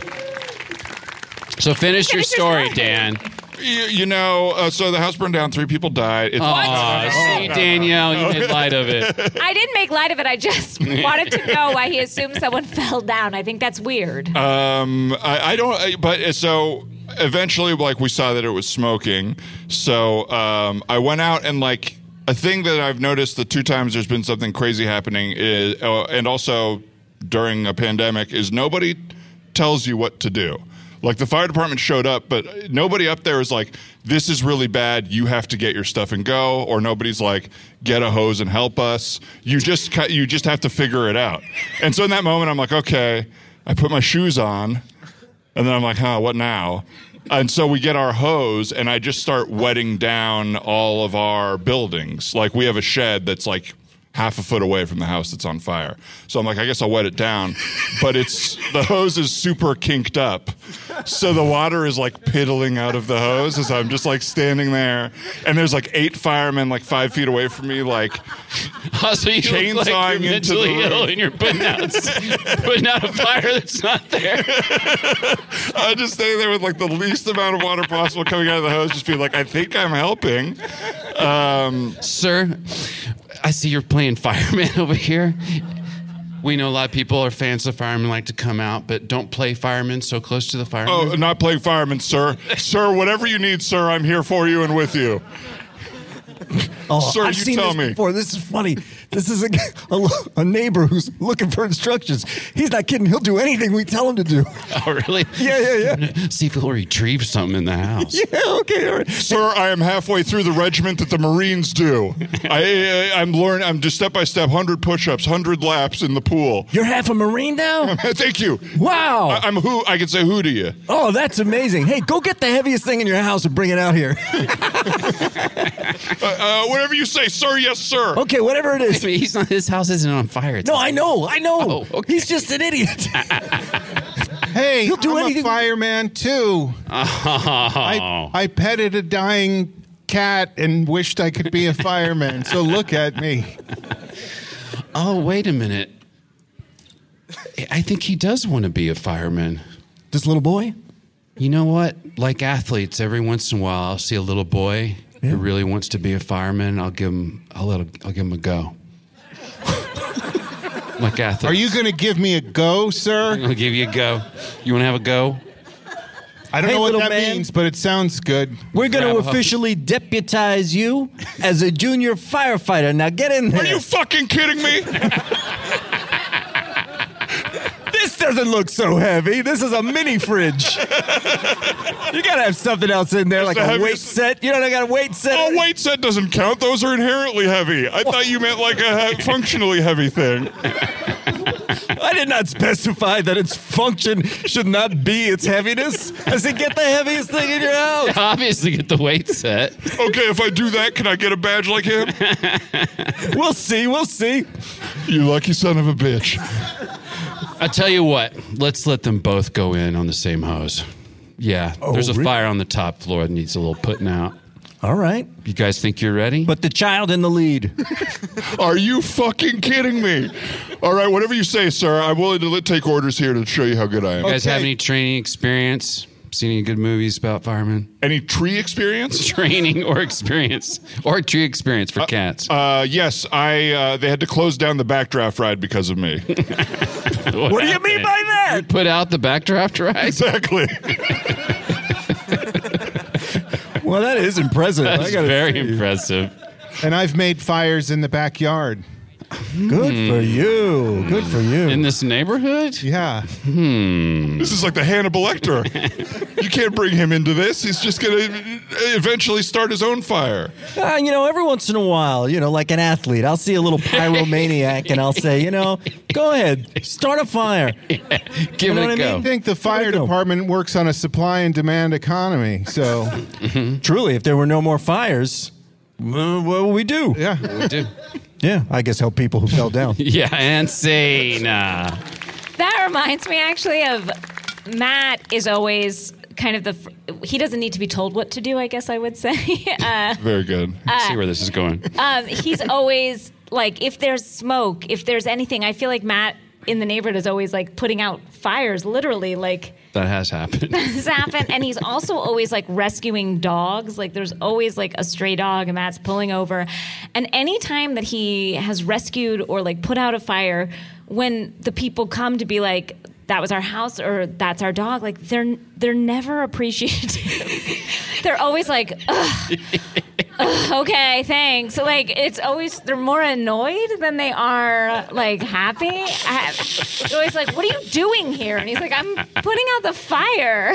[SPEAKER 2] So finish your
[SPEAKER 4] Finish your
[SPEAKER 2] story,
[SPEAKER 4] story.
[SPEAKER 2] Dan.
[SPEAKER 5] You, you know, uh, so the house burned down. Three people died. It's
[SPEAKER 2] Oh, see, Danielle, you made light of it.
[SPEAKER 4] I didn't make light of it. I just wanted to know why he assumed someone fell down. I think that's weird.
[SPEAKER 5] Um, I, I don't. I, but uh, so eventually, like we saw that it was smoking. So um, I went out and like a thing that I've noticed the two times there's been something crazy happening is, uh, and also during a pandemic, is nobody tells you what to do. Like the fire department showed up, but nobody up there is like, this is really bad. You have to get your stuff and go. Or nobody's like, get a hose and help us. You just ca- you just have to figure it out. And so in that moment, I'm like, okay, I put my shoes on. And then I'm like, huh, what now? And so we get our hose, and I just start wetting down all of our buildings. Like we have a shed that's like half a foot away from the house that's on fire. So I'm like, I guess I'll wet it down. But it's the hose is super kinked up. So the water is like piddling out of the hose as I'm just like standing there. And there's like eight firemen like five feet away from me, like
[SPEAKER 2] Also, you
[SPEAKER 5] chainsawing
[SPEAKER 2] look like
[SPEAKER 5] into
[SPEAKER 2] you're mentally
[SPEAKER 5] the
[SPEAKER 2] ill
[SPEAKER 5] roof.
[SPEAKER 2] and you're putting out, putting out a fire that's not there.
[SPEAKER 5] I just stay there with like the least amount of water possible coming out of the hose, just being like, I think I'm helping. Um,
[SPEAKER 2] Sir, I see you're playing fireman over here. We know a lot of people are fans of firemen, like to come out, but don't play firemen so close to the firemen.
[SPEAKER 5] oh, not playing fireman, sir. Sir, whatever you need, sir, I'm here for you and with you.
[SPEAKER 3] Oh,
[SPEAKER 5] Sir,
[SPEAKER 3] I've
[SPEAKER 5] you
[SPEAKER 3] seen
[SPEAKER 5] tell
[SPEAKER 3] this
[SPEAKER 5] me.
[SPEAKER 3] before. This is funny. This is a, a, a neighbor who's looking for instructions. He's not kidding. He'll do anything we tell him to do.
[SPEAKER 2] Oh, really?
[SPEAKER 3] Yeah, yeah, yeah.
[SPEAKER 2] See if he'll retrieve something in the house.
[SPEAKER 3] Yeah, okay, all right.
[SPEAKER 5] Sir, I am halfway through the regiment that the Marines do. I, I I'm learning. I'm just step by step, hundred push-ups, hundred laps in the pool.
[SPEAKER 3] You're half a Marine now?
[SPEAKER 5] Thank you.
[SPEAKER 3] Wow.
[SPEAKER 5] I, I'm who? I can say who to you.
[SPEAKER 3] Oh, that's amazing. Hey, go get the heaviest thing in your house and bring it out here.
[SPEAKER 5] Uh, uh, whatever you say, sir. Yes, sir.
[SPEAKER 3] Okay, whatever it is.
[SPEAKER 2] I mean, he's not, his house isn't on fire. It's
[SPEAKER 3] No, I know, I know.
[SPEAKER 2] Oh, okay.
[SPEAKER 3] He's just an idiot.
[SPEAKER 7] Hey,
[SPEAKER 3] He'll do
[SPEAKER 7] I'm
[SPEAKER 3] anything-
[SPEAKER 7] a fireman too.
[SPEAKER 2] Oh.
[SPEAKER 7] I, I petted a dying cat and wished I could be a fireman. So look at me.
[SPEAKER 2] Oh, wait a minute. I think he does want to be a fireman.
[SPEAKER 3] This little boy?
[SPEAKER 2] You know what? Like athletes, every once in a while, I'll see a little boy who really wants to be a fireman. I'll give him. I'll let him. I'll give him a go. Like athletes.
[SPEAKER 7] Are you going to give me a go, sir?
[SPEAKER 2] I'll give you a go. You want to have a go?
[SPEAKER 7] I don't
[SPEAKER 3] Hey,
[SPEAKER 7] know what
[SPEAKER 3] little
[SPEAKER 7] that
[SPEAKER 3] man.
[SPEAKER 7] means, but it sounds good.
[SPEAKER 3] We're going
[SPEAKER 2] Grab
[SPEAKER 3] to
[SPEAKER 2] a hug.
[SPEAKER 3] officially deputize you as a junior firefighter. Now get in there.
[SPEAKER 5] Are you fucking kidding me?
[SPEAKER 3] This doesn't look so heavy. This is a mini fridge. You got to have something else in there, like
[SPEAKER 5] the
[SPEAKER 3] a weight
[SPEAKER 5] heaviest-
[SPEAKER 3] set. You know, I got a weight set.
[SPEAKER 5] Oh, weight set doesn't count. Those are inherently heavy. I thought you meant like a he- functionally heavy thing.
[SPEAKER 3] I did not specify that its function should not be its heaviness. I said, get the heaviest thing in your house.
[SPEAKER 2] Obviously, get the weight set.
[SPEAKER 5] Okay, if I do that, can I get a badge like him?
[SPEAKER 3] We'll see. We'll see.
[SPEAKER 5] You lucky son of a bitch.
[SPEAKER 2] I tell you what. Let's let them both go in on the same hose. Yeah, there's a
[SPEAKER 3] really?
[SPEAKER 2] fire on the top floor that needs a little putting out.
[SPEAKER 3] All right.
[SPEAKER 2] You guys think you're ready?
[SPEAKER 3] But the child in the lead.
[SPEAKER 5] Are you fucking kidding me? All right, whatever you say, sir. I'm willing to let, take orders here to show you how good I am.
[SPEAKER 2] you guys have
[SPEAKER 7] okay.
[SPEAKER 2] any training experience? Seen any good movies about firemen?
[SPEAKER 5] Any tree experience?
[SPEAKER 2] Training or experience or tree experience for cats?
[SPEAKER 5] Uh, yes, I. Uh, they had to close down the backdraft ride because of me.
[SPEAKER 3] What do you mean by that?
[SPEAKER 2] Put out the backdraft ride?
[SPEAKER 5] Exactly.
[SPEAKER 3] Well, that is impressive.
[SPEAKER 2] That's
[SPEAKER 3] I gotta
[SPEAKER 2] very
[SPEAKER 3] say.
[SPEAKER 2] impressive.
[SPEAKER 7] And I've made fires in the backyard.
[SPEAKER 3] Good for you. Good for you.
[SPEAKER 2] In this neighborhood?
[SPEAKER 7] Yeah.
[SPEAKER 5] This is like the Hannibal Lecter. You can't bring him into this. He's just going to eventually start his own fire.
[SPEAKER 3] Uh, you know, every once in a while, you know, like an athlete, I'll see a little pyromaniac and I'll say, you know, go ahead, start a fire.
[SPEAKER 2] Give
[SPEAKER 3] You know
[SPEAKER 2] it
[SPEAKER 3] what
[SPEAKER 2] a
[SPEAKER 3] I
[SPEAKER 2] go.
[SPEAKER 3] mean?
[SPEAKER 7] I think the fire
[SPEAKER 3] go.
[SPEAKER 7] department works on a supply and demand economy. So,
[SPEAKER 3] Truly, if there were no more fires, uh, what would we do?
[SPEAKER 7] yeah.
[SPEAKER 2] We do.
[SPEAKER 3] Yeah, I guess help people who fell down.
[SPEAKER 2] Yeah, and say nah.
[SPEAKER 4] That reminds me actually of Matt is always kind of the fr- he doesn't need to be told what to do, I guess I would say. uh,
[SPEAKER 5] Very good.
[SPEAKER 2] See where this is going.
[SPEAKER 4] um, he's always like, if there's smoke, if there's anything, I feel like Matt in the neighborhood is always like putting out fires, literally, like
[SPEAKER 2] That has happened.
[SPEAKER 4] this happened. And he's also always like rescuing dogs. Like there's always like a stray dog and Matt's pulling over. And anytime that he has rescued or like put out a fire, when the people come to be like, that was our house or that's our dog, like they're they're never appreciative. They're always like, ugh, ugh, okay, thanks. So like it's always they're more annoyed than they are like happy. I, they're always like, what are you doing here? And he's like, I'm putting out the fire.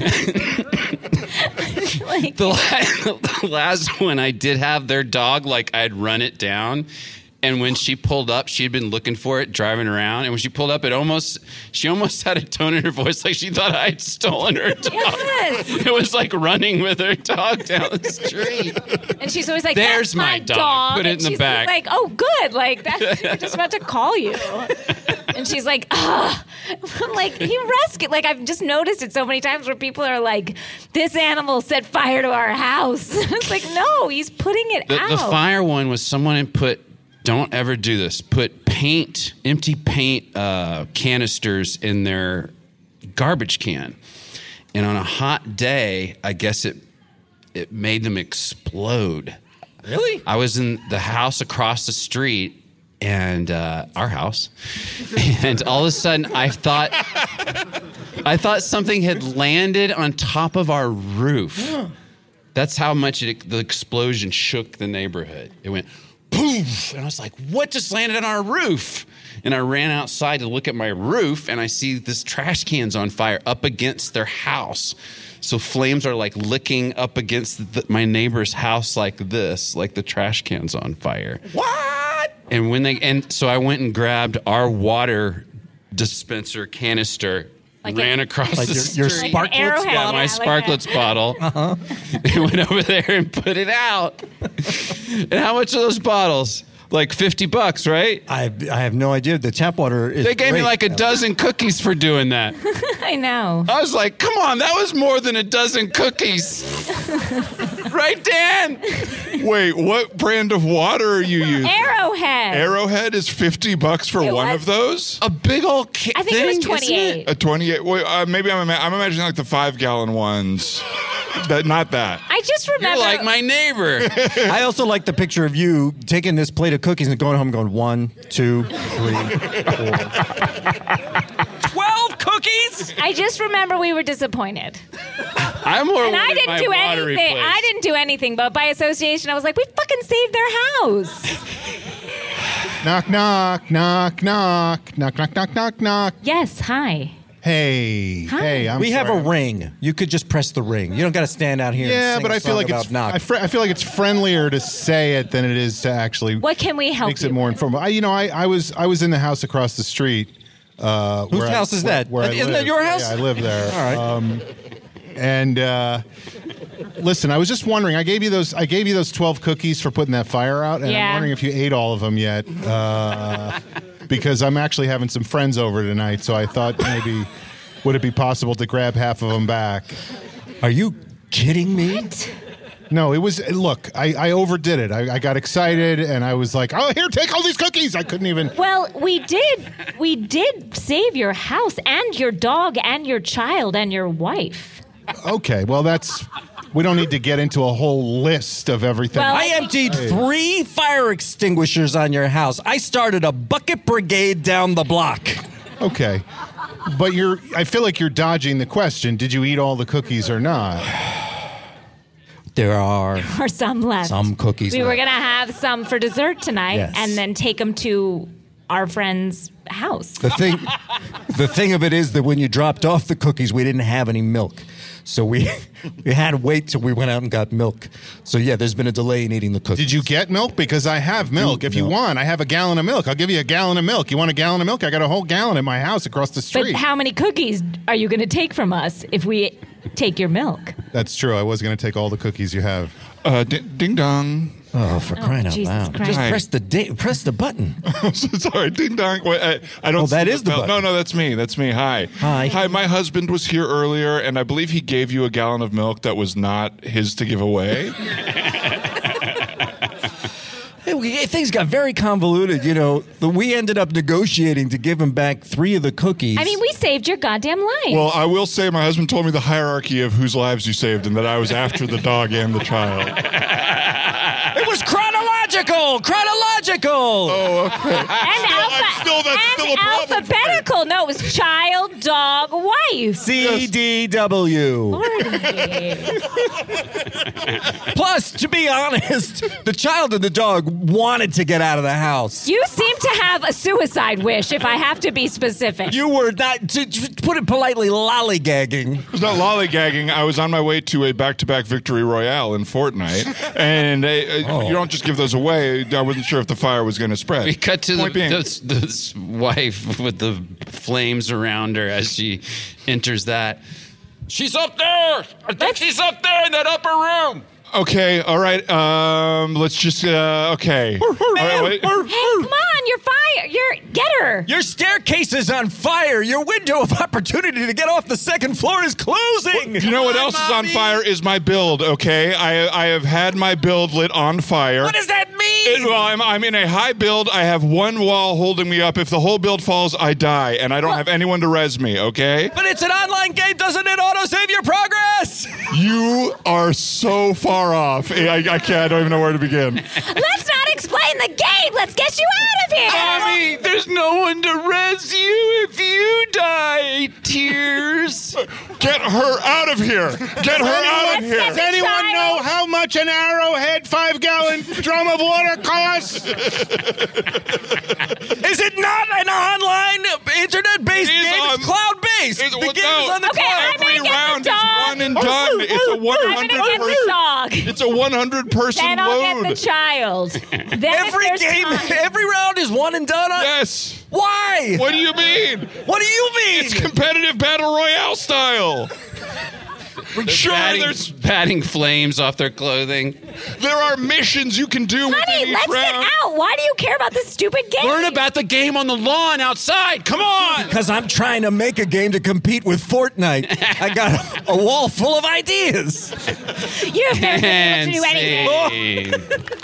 [SPEAKER 4] like,
[SPEAKER 2] The, la- the last one, I did have their dog, like I'd run it down. And when she pulled up, she'd been looking for it, driving around. And when she pulled up, it almost, she almost had a tone in her voice like she thought I'd stolen her dog.
[SPEAKER 4] Yes.
[SPEAKER 2] It was like running with her dog down the street.
[SPEAKER 4] and she's always like,
[SPEAKER 2] There's
[SPEAKER 4] that's
[SPEAKER 2] my
[SPEAKER 4] my
[SPEAKER 2] dog.
[SPEAKER 4] dog.
[SPEAKER 2] Put it
[SPEAKER 4] And
[SPEAKER 2] in the
[SPEAKER 4] she's
[SPEAKER 2] back.
[SPEAKER 4] like, oh, good. Like that's we're just about to call you. And she's like, ah, I'm like he rescued. Like I've just noticed it so many times where people are like, this animal set fire to our house. It's like, no, he's putting it
[SPEAKER 2] The,
[SPEAKER 4] out.
[SPEAKER 2] the fire one was someone had put, don't ever do this, put paint, empty paint uh, canisters in their garbage can. And on a hot day, I guess it it made them explode.
[SPEAKER 3] Really?
[SPEAKER 2] I was in the house across the street, and uh, our house, and all of a sudden I thought I thought something had landed on top of our roof. That's how much it, the explosion shook the neighborhood. It went poof, and I was like, what just landed on our roof? And I ran outside to look at my roof, and I see this trash can's on fire up against their house. So flames are like licking up against the, my neighbor's house like this, like the trash can's on fire.
[SPEAKER 3] What?
[SPEAKER 2] And when they and so I went and grabbed our water dispenser canister,
[SPEAKER 4] Like
[SPEAKER 2] ran
[SPEAKER 4] a-
[SPEAKER 2] across
[SPEAKER 3] Like
[SPEAKER 2] the
[SPEAKER 3] your, your
[SPEAKER 2] street.
[SPEAKER 4] Like an
[SPEAKER 3] sparklets
[SPEAKER 4] arrowhead.
[SPEAKER 2] Yeah,
[SPEAKER 3] bottle?
[SPEAKER 2] my
[SPEAKER 4] Yeah, like
[SPEAKER 2] sparklets
[SPEAKER 4] that.
[SPEAKER 2] bottle. Uh-huh. And went over there and put it out. And how much are those bottles? Like fifty bucks, right?
[SPEAKER 3] I I have no idea. The tap water is.
[SPEAKER 2] They gave me
[SPEAKER 3] great.
[SPEAKER 2] like a dozen cookies for doing that.
[SPEAKER 4] I know.
[SPEAKER 2] I was like, come on, that was more than a dozen cookies. Right, Dan?
[SPEAKER 5] Wait, what brand of water are you using?
[SPEAKER 4] Arrowhead.
[SPEAKER 5] Arrowhead is fifty bucks for
[SPEAKER 4] It
[SPEAKER 5] one
[SPEAKER 4] was-
[SPEAKER 5] of those?
[SPEAKER 2] A big old ca-
[SPEAKER 4] I think
[SPEAKER 2] thing,
[SPEAKER 4] it was
[SPEAKER 2] isn't
[SPEAKER 4] twenty-eight.
[SPEAKER 5] A twenty-eight. Wait, uh, maybe I'm, ima- I'm imagining like the five gallon ones. That not that.
[SPEAKER 4] I just
[SPEAKER 2] You're
[SPEAKER 4] remember.
[SPEAKER 2] like my neighbor.
[SPEAKER 3] I also like the picture of you taking this plate of cookies and going home going one, two, three, four.
[SPEAKER 2] Twelve cookies?
[SPEAKER 4] I just remember we were disappointed,
[SPEAKER 2] I'm more
[SPEAKER 4] and I
[SPEAKER 2] worried
[SPEAKER 4] didn't
[SPEAKER 2] my
[SPEAKER 4] do
[SPEAKER 2] water
[SPEAKER 4] anything.
[SPEAKER 2] replaced.
[SPEAKER 4] I didn't do anything, but by association, I was like, we fucking saved their house.
[SPEAKER 7] Knock, knock, knock, knock, knock, knock, knock, knock, knock.
[SPEAKER 4] Yes. Hi.
[SPEAKER 7] Hey,
[SPEAKER 4] Hi.
[SPEAKER 7] hey, I'm
[SPEAKER 3] We have
[SPEAKER 7] sorry.
[SPEAKER 3] a ring. You could just press the ring. You don't got to stand out here.
[SPEAKER 7] Yeah,
[SPEAKER 3] and sing
[SPEAKER 7] but
[SPEAKER 3] a
[SPEAKER 7] I feel
[SPEAKER 3] song
[SPEAKER 7] like
[SPEAKER 3] about
[SPEAKER 7] it's
[SPEAKER 3] knock.
[SPEAKER 7] I, fr- I feel like it's friendlier to say it than it is to actually.
[SPEAKER 4] What can we help
[SPEAKER 7] Makes
[SPEAKER 4] you
[SPEAKER 7] it more
[SPEAKER 4] with?
[SPEAKER 7] informal. I, you know, I, I was I was in the house across the street. Uh,
[SPEAKER 3] Whose
[SPEAKER 7] where I-
[SPEAKER 3] house is
[SPEAKER 7] where-
[SPEAKER 3] that?
[SPEAKER 7] Where I
[SPEAKER 3] Isn't that
[SPEAKER 7] live.
[SPEAKER 3] your house?
[SPEAKER 7] Yeah, I live there.
[SPEAKER 3] All right.
[SPEAKER 7] Um, and uh, listen, I was just wondering. I gave you those. I gave you those twelve cookies for putting that fire out, and
[SPEAKER 4] Yeah.
[SPEAKER 7] I'm wondering if you ate all of them yet. Uh, because I'm actually having some friends over tonight, so I thought maybe would it be possible to grab half of them back?
[SPEAKER 3] Are you kidding me?
[SPEAKER 7] No, it was. Look, I, I overdid it. I, I got excited, and I was like, "Oh, here, take all these cookies." I couldn't even.
[SPEAKER 4] Well, we did. We did save your house and your dog and your child and your wife.
[SPEAKER 7] Okay, well, that's. We don't need to get into a whole list of everything.
[SPEAKER 4] Well,
[SPEAKER 3] I emptied three fire extinguishers on your house. I started a bucket brigade down the block.
[SPEAKER 7] Okay, but you're. I feel like you're dodging the question. Did you eat all the cookies or not?
[SPEAKER 3] There are
[SPEAKER 4] Or some left.
[SPEAKER 3] some cookies
[SPEAKER 4] We were
[SPEAKER 3] left.
[SPEAKER 4] gonna have some for dessert tonight,
[SPEAKER 3] Yes.
[SPEAKER 4] and then take them to our friend's house.
[SPEAKER 3] The thing, the thing of it is that when you dropped off the cookies, we didn't have any milk, so we we had to wait till we went out and got milk. So yeah, there's been a delay in eating the cookies.
[SPEAKER 7] Did you get milk? Because I have milk. If you
[SPEAKER 3] No.
[SPEAKER 7] want, I have a gallon of milk. I'll give you a gallon of milk. You want a gallon of milk? I got a whole gallon at my house across the
[SPEAKER 4] But
[SPEAKER 7] street.
[SPEAKER 4] how many cookies are you gonna take from us if we take your milk?
[SPEAKER 7] That's true. I was going to take all the cookies you have.
[SPEAKER 5] Uh, di- ding dong.
[SPEAKER 3] Oh, for crying out
[SPEAKER 4] Jesus
[SPEAKER 3] loud!
[SPEAKER 4] Christ.
[SPEAKER 3] Just
[SPEAKER 5] Hi.
[SPEAKER 3] press the da- press the button.
[SPEAKER 5] Sorry, ding dong. Wait, I, I don't.
[SPEAKER 3] Oh, that
[SPEAKER 5] see
[SPEAKER 3] is the
[SPEAKER 5] bell.
[SPEAKER 3] button.
[SPEAKER 5] No, no, that's me. That's me. Hi.
[SPEAKER 3] Hi.
[SPEAKER 5] Hi. My husband was here earlier, and I believe he gave you a gallon of milk that was not his to give away.
[SPEAKER 3] Hey, we- things got very convoluted. You know, the, we ended up negotiating to give him back three of the cookies.
[SPEAKER 4] I mean, we saved your goddamn life.
[SPEAKER 5] Well, I will say, my husband told me the hierarchy of whose lives you saved, and that I was after the dog and the child.
[SPEAKER 3] it was chronological. Chronological.
[SPEAKER 5] Oh, okay.
[SPEAKER 4] and
[SPEAKER 5] I'm still- that's
[SPEAKER 4] and
[SPEAKER 5] still a problem for me.
[SPEAKER 4] alphabetical. No, it was child, dog, wife.
[SPEAKER 3] C D W.
[SPEAKER 4] Lordy.
[SPEAKER 3] Plus, to be honest, the child and the dog wanted to get out of the house.
[SPEAKER 4] You seem to have a suicide wish, if I have to be specific.
[SPEAKER 3] You were not, to, to put it politely, lollygagging.
[SPEAKER 5] It was not lollygagging. I was on my way to a back-to-back victory royale in Fortnite, and uh,
[SPEAKER 3] Oh.
[SPEAKER 5] you don't just give those away. I wasn't sure if the fire was going to spread.
[SPEAKER 2] We cut to the,
[SPEAKER 5] Point being-
[SPEAKER 2] this, this wife with the flames around her as she enters that. She's up there. I think she's up there in that upper room.
[SPEAKER 5] Okay, all right. Um, let's just. Uh, okay. All right, wait.
[SPEAKER 4] Hey, come on, you're fire. You're get her.
[SPEAKER 3] Your staircase is on fire. Your window of opportunity to get off the second floor is closing.
[SPEAKER 5] You know what else is on fire is my build. Okay, I I have had my build lit on fire.
[SPEAKER 3] What does that mean?
[SPEAKER 5] It- well, I'm, I'm in a high build. I have one wall holding me up. If the whole build falls, I die, and I don't have anyone to res me, okay?
[SPEAKER 3] But it's an online game. Doesn't it auto-save your progress?
[SPEAKER 5] You are so far off. I, I can't. I don't even know where to begin.
[SPEAKER 4] Let's not explain the game. Let's get you out of here.
[SPEAKER 2] Mommy, there's no one to res you if you die. Tears.
[SPEAKER 5] Get her out of here. Get her out of
[SPEAKER 4] Let's
[SPEAKER 5] here.
[SPEAKER 4] get
[SPEAKER 7] Does
[SPEAKER 4] the
[SPEAKER 7] anyone
[SPEAKER 4] child.
[SPEAKER 7] know how much an Arrowhead five-gallon drum of water costs?
[SPEAKER 3] Is it not an online internet-based
[SPEAKER 5] It is
[SPEAKER 3] game?
[SPEAKER 5] on-
[SPEAKER 3] It's cloud-based.
[SPEAKER 5] It-
[SPEAKER 3] the
[SPEAKER 5] well,
[SPEAKER 3] game
[SPEAKER 5] no.
[SPEAKER 3] is on the
[SPEAKER 4] Okay,
[SPEAKER 3] cloud.
[SPEAKER 4] I'm
[SPEAKER 5] Every
[SPEAKER 4] gonna get
[SPEAKER 5] round
[SPEAKER 4] the
[SPEAKER 5] is
[SPEAKER 4] dog.
[SPEAKER 5] one and done. It's a one
[SPEAKER 4] I'm
[SPEAKER 5] hundred
[SPEAKER 4] gonna get the
[SPEAKER 5] person.
[SPEAKER 4] dog.
[SPEAKER 5] It's a one hundred person
[SPEAKER 4] Then I'll
[SPEAKER 5] load.
[SPEAKER 4] get the child. Then
[SPEAKER 3] Every
[SPEAKER 4] if there's
[SPEAKER 3] game,
[SPEAKER 4] time-
[SPEAKER 3] every round is one and done. On?
[SPEAKER 5] Yes.
[SPEAKER 3] Why?
[SPEAKER 5] What do you mean?
[SPEAKER 3] What do you mean?
[SPEAKER 5] It's competitive battle royale style. Sure,
[SPEAKER 2] batting,
[SPEAKER 5] there's
[SPEAKER 2] batting flames off their clothing.
[SPEAKER 5] there are missions you can do
[SPEAKER 4] Honey,
[SPEAKER 5] within each
[SPEAKER 4] let's
[SPEAKER 5] round.
[SPEAKER 4] get out. Why do you care about this stupid game?
[SPEAKER 2] Learn about the game on the lawn outside. Come on.
[SPEAKER 3] Because I'm trying to make a game to compete with Fortnite. I got a, a wall full of ideas.
[SPEAKER 4] You have never been
[SPEAKER 2] And
[SPEAKER 4] able to do anything.
[SPEAKER 2] save.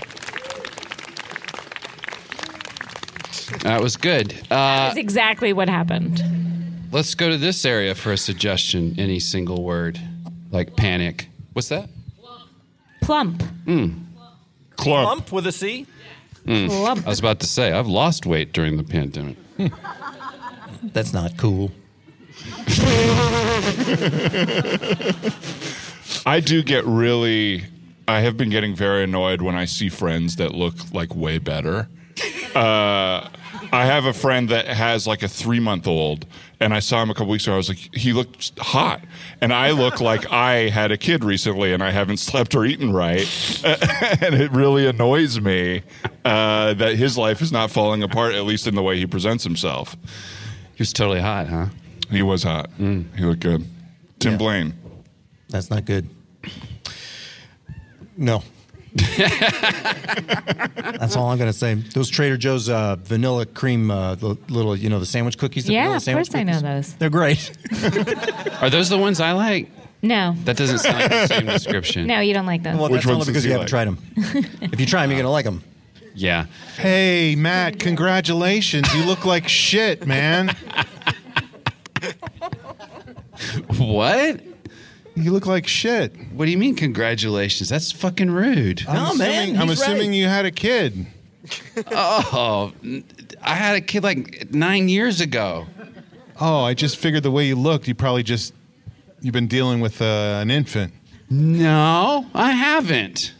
[SPEAKER 2] That was good. Uh,
[SPEAKER 4] That's exactly what happened.
[SPEAKER 2] let's go to this area for a suggestion. Any single word, like panic. What's that?
[SPEAKER 4] Plump.
[SPEAKER 5] Clump.
[SPEAKER 3] Plump with a C?
[SPEAKER 4] Plump.
[SPEAKER 2] I was about to say I've lost weight during the pandemic.
[SPEAKER 3] That's not cool.
[SPEAKER 5] I do get really. I have been getting very annoyed when I see friends that look like way better. Uh, I have a friend that has like a three month old, and I saw him a couple weeks ago. I was like, he looked hot, and I look like I had a kid recently, and I haven't slept or eaten right, and it really annoys me uh, that his life is not falling apart, at least in the way he presents himself.
[SPEAKER 2] He was totally hot, huh?
[SPEAKER 5] He was hot. He looked good. Tim
[SPEAKER 3] Yeah.
[SPEAKER 5] Blaine.
[SPEAKER 3] That's not good. No. That's all I'm going to say. Those Trader Joe's uh, vanilla cream, uh, the little, you know, the sandwich cookies. The
[SPEAKER 4] Yeah,
[SPEAKER 3] vanilla
[SPEAKER 4] of
[SPEAKER 3] sandwich
[SPEAKER 4] course I know
[SPEAKER 3] cookies?
[SPEAKER 4] those.
[SPEAKER 3] They're great.
[SPEAKER 2] Are those the ones I like?
[SPEAKER 4] No.
[SPEAKER 2] That doesn't sound like the same description.
[SPEAKER 4] No, you don't like those.
[SPEAKER 3] Well,
[SPEAKER 5] Which
[SPEAKER 3] that's
[SPEAKER 5] ones
[SPEAKER 3] only because
[SPEAKER 5] does
[SPEAKER 3] you
[SPEAKER 5] he
[SPEAKER 3] haven't
[SPEAKER 5] like?
[SPEAKER 3] tried them. If you try them, you're going to like them.
[SPEAKER 2] Yeah.
[SPEAKER 7] Hey, Matt, congratulations. You look like shit, man.
[SPEAKER 2] What?
[SPEAKER 7] You look like shit.
[SPEAKER 2] What do you mean, congratulations? That's fucking rude.
[SPEAKER 3] No,
[SPEAKER 7] I'm
[SPEAKER 3] man,
[SPEAKER 7] assuming, I'm
[SPEAKER 3] he's
[SPEAKER 7] assuming
[SPEAKER 3] right.
[SPEAKER 7] you had a kid.
[SPEAKER 2] Oh, I had a kid like nine years ago.
[SPEAKER 7] Oh, I just figured the way you looked, you probably just you've been dealing with uh, an infant.
[SPEAKER 2] No, I haven't.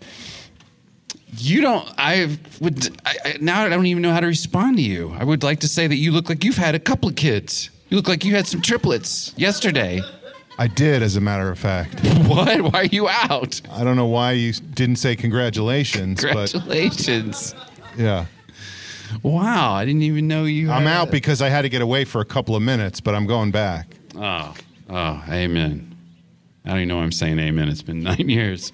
[SPEAKER 2] You don't. I would. I, I, now I don't even know how to respond to you. I would like to say that you look like you've had a couple of kids. You look like you had some triplets yesterday.
[SPEAKER 7] I did, as a matter of fact.
[SPEAKER 2] What? Why are you out?
[SPEAKER 7] I don't know why you didn't say congratulations,
[SPEAKER 2] Congratulations.
[SPEAKER 7] but yeah.
[SPEAKER 2] Wow, I didn't even know you.
[SPEAKER 7] I'm
[SPEAKER 2] had
[SPEAKER 7] out
[SPEAKER 2] a-
[SPEAKER 7] because I had to get away for a couple of minutes, but I'm going back.
[SPEAKER 2] Oh, oh, amen. I don't even know why I'm saying amen. It's been nine years.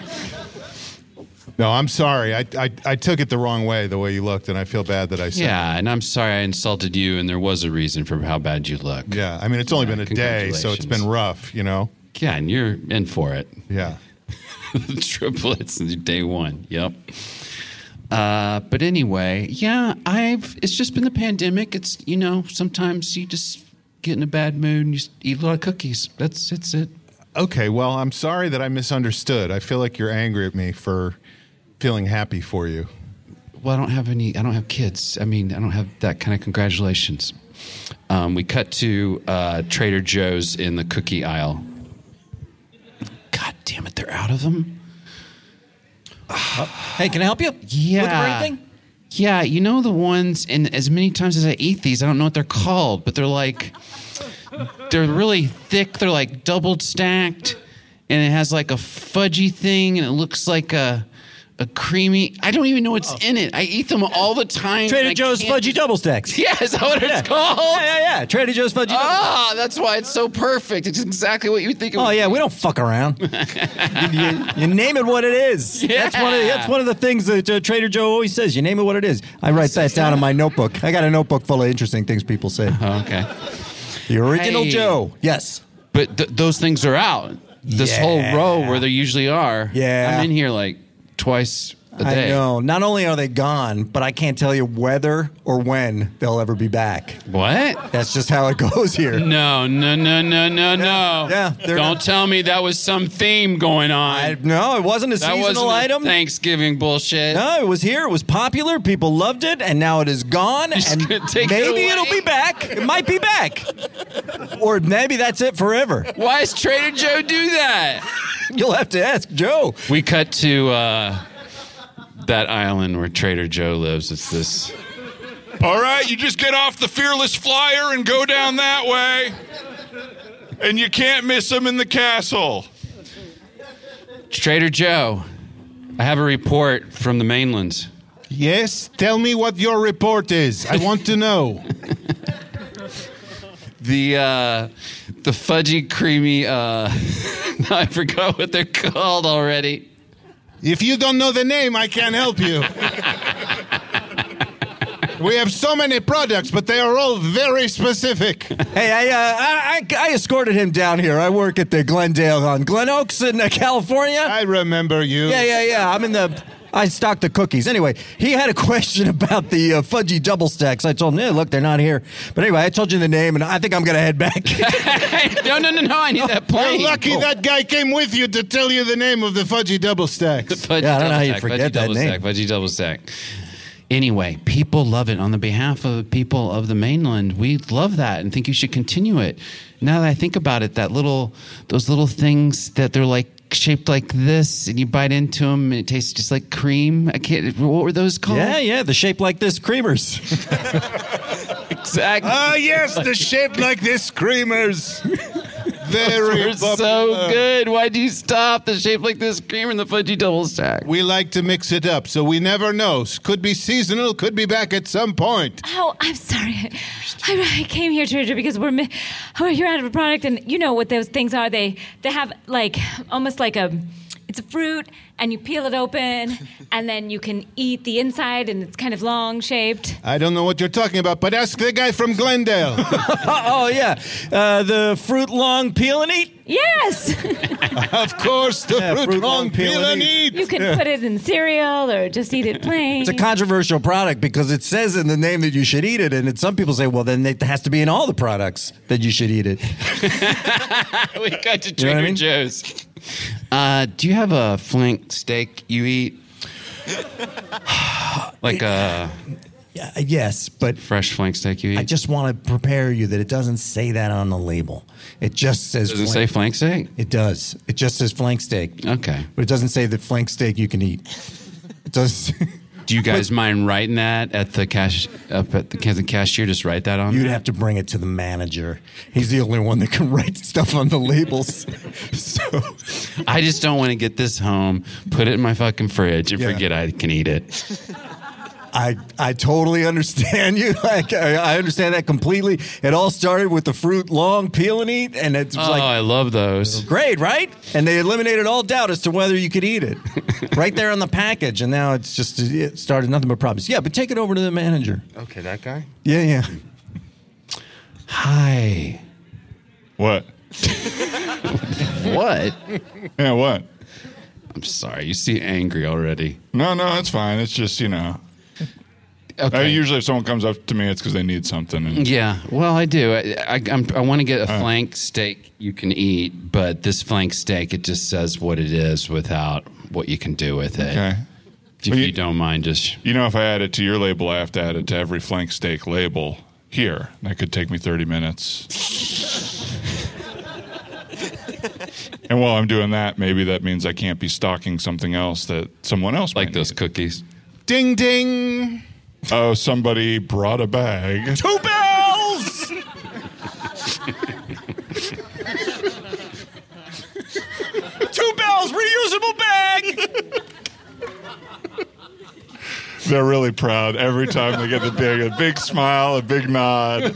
[SPEAKER 7] No, I'm sorry. I, I I took it the wrong way, the way you looked, and I feel bad that I said
[SPEAKER 2] Yeah, and I'm sorry I insulted you, and there was a reason for how bad you look.
[SPEAKER 7] it. Yeah, I mean, it's only
[SPEAKER 2] Yeah,
[SPEAKER 7] been a day, so it's been
[SPEAKER 2] congratulations.
[SPEAKER 7] rough, you know?
[SPEAKER 2] Yeah, and you're in for it.
[SPEAKER 7] Yeah.
[SPEAKER 2] Triplets day one. Yep. Uh, but anyway, yeah, I've. It's just been the pandemic. It's you know sometimes you just get in a bad mood and you just eat a lot of cookies. That's it's it.
[SPEAKER 7] Okay, well, I'm sorry that I misunderstood. I feel like you're angry at me for feeling happy for you.
[SPEAKER 2] Well, I don't have any. I don't have kids. I mean, I don't have that kind of congratulations. Um, we cut to uh, Trader Joe's in the cookie aisle. God damn it, they're out of them.
[SPEAKER 3] Hey, can I help you?
[SPEAKER 2] Yeah.
[SPEAKER 3] Looking for anything?
[SPEAKER 2] Yeah, you know the ones, and as many times as I eat these, I don't know what they're called, but they're like, they're really thick. They're like doubled stacked, and it has like a fudgy thing, and it looks like a a creamy. I don't even know what's in it. I eat them all the time.
[SPEAKER 3] Trader
[SPEAKER 2] and I
[SPEAKER 3] Joe's
[SPEAKER 2] can't-
[SPEAKER 3] Fudgy Double Stacks.
[SPEAKER 2] Yeah, is that what
[SPEAKER 3] Yeah.
[SPEAKER 2] it's called?
[SPEAKER 3] Yeah, yeah, yeah. Trader Joe's Fudgy Double
[SPEAKER 2] Ah, that's why it's so perfect. It's exactly what you would think it
[SPEAKER 3] Oh
[SPEAKER 2] would
[SPEAKER 3] yeah,
[SPEAKER 2] be.
[SPEAKER 3] we don't fuck around. you, you- you name it what it is. That's one of that's one of the things that uh, Trader Joe always says. You name it what it is. I write that down in my notebook. I got a notebook full of interesting things people say.
[SPEAKER 2] Oh, okay.
[SPEAKER 3] The original
[SPEAKER 2] Hey.
[SPEAKER 3] Joe. Yes.
[SPEAKER 2] But th- those things are out. This
[SPEAKER 3] Yeah.
[SPEAKER 2] whole row where they usually are.
[SPEAKER 3] Yeah.
[SPEAKER 2] I'm in here like twice a day.
[SPEAKER 3] I know. Not only are they gone, but I can't tell you whether or when they'll ever be back.
[SPEAKER 2] What?
[SPEAKER 3] That's just how it goes here.
[SPEAKER 2] No, no, no, no, no, no.
[SPEAKER 3] Yeah, they're
[SPEAKER 2] Don't
[SPEAKER 3] not-
[SPEAKER 2] tell me that was some theme going on.
[SPEAKER 3] I, no, it wasn't a
[SPEAKER 2] that
[SPEAKER 3] seasonal
[SPEAKER 2] wasn't a
[SPEAKER 3] item.
[SPEAKER 2] Thanksgiving bullshit.
[SPEAKER 3] No, it was here. It was popular. People loved it, and now it is gone.
[SPEAKER 2] Just
[SPEAKER 3] And
[SPEAKER 2] gonna take it
[SPEAKER 3] maybe
[SPEAKER 2] away?
[SPEAKER 3] it'll be back. It might be back, or maybe that's it forever.
[SPEAKER 2] Why does Trader Joe do that?
[SPEAKER 3] You'll have to ask Joe.
[SPEAKER 2] We cut to uh, that island where Trader Joe lives. It's this.
[SPEAKER 5] All right, you just get off the Fearless Flyer and go down that way. And you can't miss him in the castle.
[SPEAKER 2] Trader Joe, I have a report from the mainland.
[SPEAKER 7] Yes, tell me what your report is. I want to know.
[SPEAKER 2] The uh, the fudgy creamy. Uh, I forgot what they're called already.
[SPEAKER 7] If you don't know the name, I can't help you. We have so many products, but they are all very specific.
[SPEAKER 3] Hey, I, uh, I, I I escorted him down here. I work at the Glendale on Glen Oaks in uh, California.
[SPEAKER 7] I remember you.
[SPEAKER 3] Yeah, yeah, yeah. I'm in the. I stock the cookies. Anyway, he had a question about the uh, fudgy double stacks. I told him, yeah, look, they're not here. But anyway, I told you the name, and I think I'm going to head back.
[SPEAKER 2] no, no, no, no. I need that plane.
[SPEAKER 7] You're lucky
[SPEAKER 3] Oh.
[SPEAKER 7] that guy came with you to tell you the name of the fudgy double stacks.
[SPEAKER 2] Fudgy
[SPEAKER 3] Yeah, I don't know how you
[SPEAKER 2] double stack,
[SPEAKER 3] forget
[SPEAKER 2] fudgy
[SPEAKER 3] that
[SPEAKER 2] double
[SPEAKER 3] name.
[SPEAKER 2] stack, fudgy double stack. Anyway, people love it. On the behalf of the people of the mainland, we love that and think you should continue it. Now that I think about it, that little, those little things that they're like shaped like this, and you bite into them, and it tastes just like cream. I can't. What were those called?
[SPEAKER 3] Yeah, yeah, the shape like this creamers.
[SPEAKER 2] exactly.
[SPEAKER 7] Ah, yes, the shape like this creamers. Very
[SPEAKER 2] They're so
[SPEAKER 7] popular.
[SPEAKER 2] good. Why'd you stop? The shape like this cream and the fudgy double stack.
[SPEAKER 7] We like to mix it up, so we never know. Could be seasonal, could be back at some point.
[SPEAKER 4] Oh, I'm sorry. I, I came here, Trader, because we're mi- oh, you're out of a product, and you know what those things are. They they have like almost like a it's a fruit, and you peel it open, and then you can eat the inside, and it's kind of long shaped.
[SPEAKER 7] I don't know what you're talking about, but ask the guy from Glendale.
[SPEAKER 3] Oh, yeah. Uh, the fruit long peel and eat?
[SPEAKER 4] Yes,
[SPEAKER 7] Of course, the
[SPEAKER 3] Yeah,
[SPEAKER 7] fruit,
[SPEAKER 3] fruit
[SPEAKER 7] long
[SPEAKER 3] long
[SPEAKER 7] peel and eat.
[SPEAKER 4] you can put it in cereal or just eat it plain.
[SPEAKER 3] It's a controversial product because it says in the name that you should eat it, and it, some people say, well, then it has to be in all the products that you should eat it.
[SPEAKER 2] we got to
[SPEAKER 3] You know
[SPEAKER 2] Trader
[SPEAKER 3] what I mean?
[SPEAKER 2] Joe's. Uh, do you have a flank steak you eat? like a
[SPEAKER 3] Yeah, yes, but
[SPEAKER 2] fresh flank steak you eat?
[SPEAKER 3] I just want to prepare you that it doesn't say that on the label. It just says
[SPEAKER 2] Does it say flank steak?
[SPEAKER 3] It does. It just says flank steak.
[SPEAKER 2] Okay.
[SPEAKER 3] But it doesn't say that flank steak you can eat. It does.
[SPEAKER 2] Do you guys mind writing that at the cash up at the, the cashier? Just write that on.
[SPEAKER 3] You'd
[SPEAKER 2] there?
[SPEAKER 3] have to bring it to the manager. He's the only one that can write stuff on the labels. So
[SPEAKER 2] I just don't want to get this home, put it in my fucking fridge, and
[SPEAKER 3] Yeah.
[SPEAKER 2] forget I can eat it.
[SPEAKER 3] I I totally understand you. Like I, I understand that completely. It all started with the fruit long peel and eat, and it's
[SPEAKER 2] Oh,
[SPEAKER 3] like
[SPEAKER 2] I love those.
[SPEAKER 3] great, right? And they eliminated all doubt as to whether you could eat it, right there on the package. And now it's just it started nothing but problems. Yeah, but take it over to the manager.
[SPEAKER 7] Okay, that guy?
[SPEAKER 3] Yeah, yeah.
[SPEAKER 2] Hi.
[SPEAKER 5] What?
[SPEAKER 2] What?
[SPEAKER 5] Yeah, what?
[SPEAKER 2] I'm sorry. You seem angry already.
[SPEAKER 5] No, no, it's fine. It's just, you know.
[SPEAKER 2] Okay.
[SPEAKER 5] I, usually if someone comes up to me, it's because they need something. And
[SPEAKER 2] Yeah, well, I do. I I, I'm, I want to get a flank steak you can eat, but this flank steak, it just says what it is without what you can do with it.
[SPEAKER 5] okay.
[SPEAKER 2] If
[SPEAKER 5] Well,
[SPEAKER 2] you,
[SPEAKER 5] you-
[SPEAKER 2] don't mind, just
[SPEAKER 5] You know, if I add it to your label, I have to add it to every flank steak label here. That could take me thirty minutes. And while I'm doing that, maybe that means I can't be stocking something else that someone else
[SPEAKER 2] like
[SPEAKER 5] might
[SPEAKER 2] those
[SPEAKER 5] need.
[SPEAKER 2] cookies.
[SPEAKER 7] Ding ding.
[SPEAKER 5] Oh, somebody brought a bag.
[SPEAKER 3] Two bells. Two bells, reusable bag.
[SPEAKER 5] They're really proud every time they get the big, a big smile, a big nod.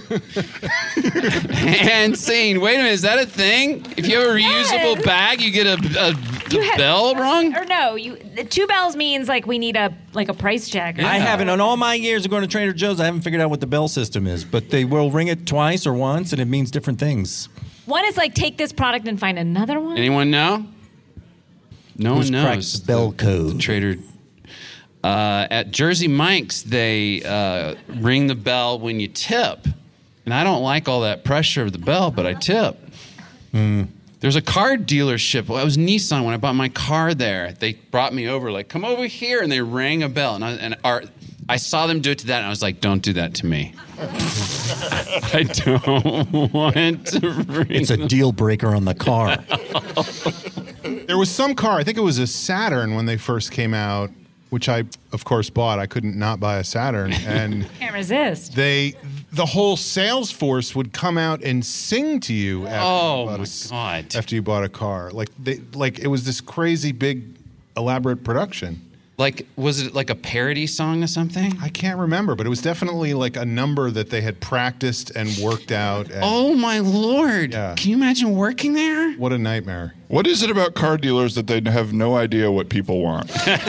[SPEAKER 2] And scene. Wait a minute, is that a thing? If you have a reusable
[SPEAKER 4] Yes.
[SPEAKER 2] bag, you get a, a the
[SPEAKER 4] You have-
[SPEAKER 2] bell wrong?
[SPEAKER 4] Or no, you the two bells means like we need a like a price check.
[SPEAKER 3] I haven't, in all my years of going to Trader Joe's, I haven't figured out what the bell system is, but they will ring it twice or once, and it means different things.
[SPEAKER 4] One is like take this product and find another one.
[SPEAKER 2] Anyone know? No
[SPEAKER 3] Who's
[SPEAKER 2] one
[SPEAKER 3] cracked
[SPEAKER 2] knows.
[SPEAKER 3] the bell code?
[SPEAKER 2] Trader. uh, at Jersey Mike's, they uh, ring the bell when you tip. And I don't like all that pressure of the bell, but I tip.
[SPEAKER 3] Mm.
[SPEAKER 2] There's a car dealership. Well, it was Nissan when I bought my car there. They brought me over, like, come over here, and they rang a bell. And I, and our, I saw them do it to that, and I was like, don't do that to me. I don't want to ring.
[SPEAKER 3] It's a deal breaker on the car.
[SPEAKER 7] There was some car, I think it was a Saturn when they first came out, which I, of course, bought. I couldn't not buy a Saturn. And
[SPEAKER 4] Can't resist.
[SPEAKER 7] they, the whole sales force would come out and sing to you after,
[SPEAKER 2] Oh,
[SPEAKER 7] you, bought
[SPEAKER 2] my
[SPEAKER 7] a,
[SPEAKER 2] God.
[SPEAKER 7] after you bought a car. Like, they, like it was this crazy, big, elaborate production.
[SPEAKER 2] Like, was it like a parody song or something?
[SPEAKER 7] I can't remember, but it was definitely like a number that they had practiced and worked out. And
[SPEAKER 2] Oh, my Lord.
[SPEAKER 7] Yeah.
[SPEAKER 2] Can you imagine working there?
[SPEAKER 7] what a nightmare.
[SPEAKER 5] What is it about car dealers that they have no idea what people want?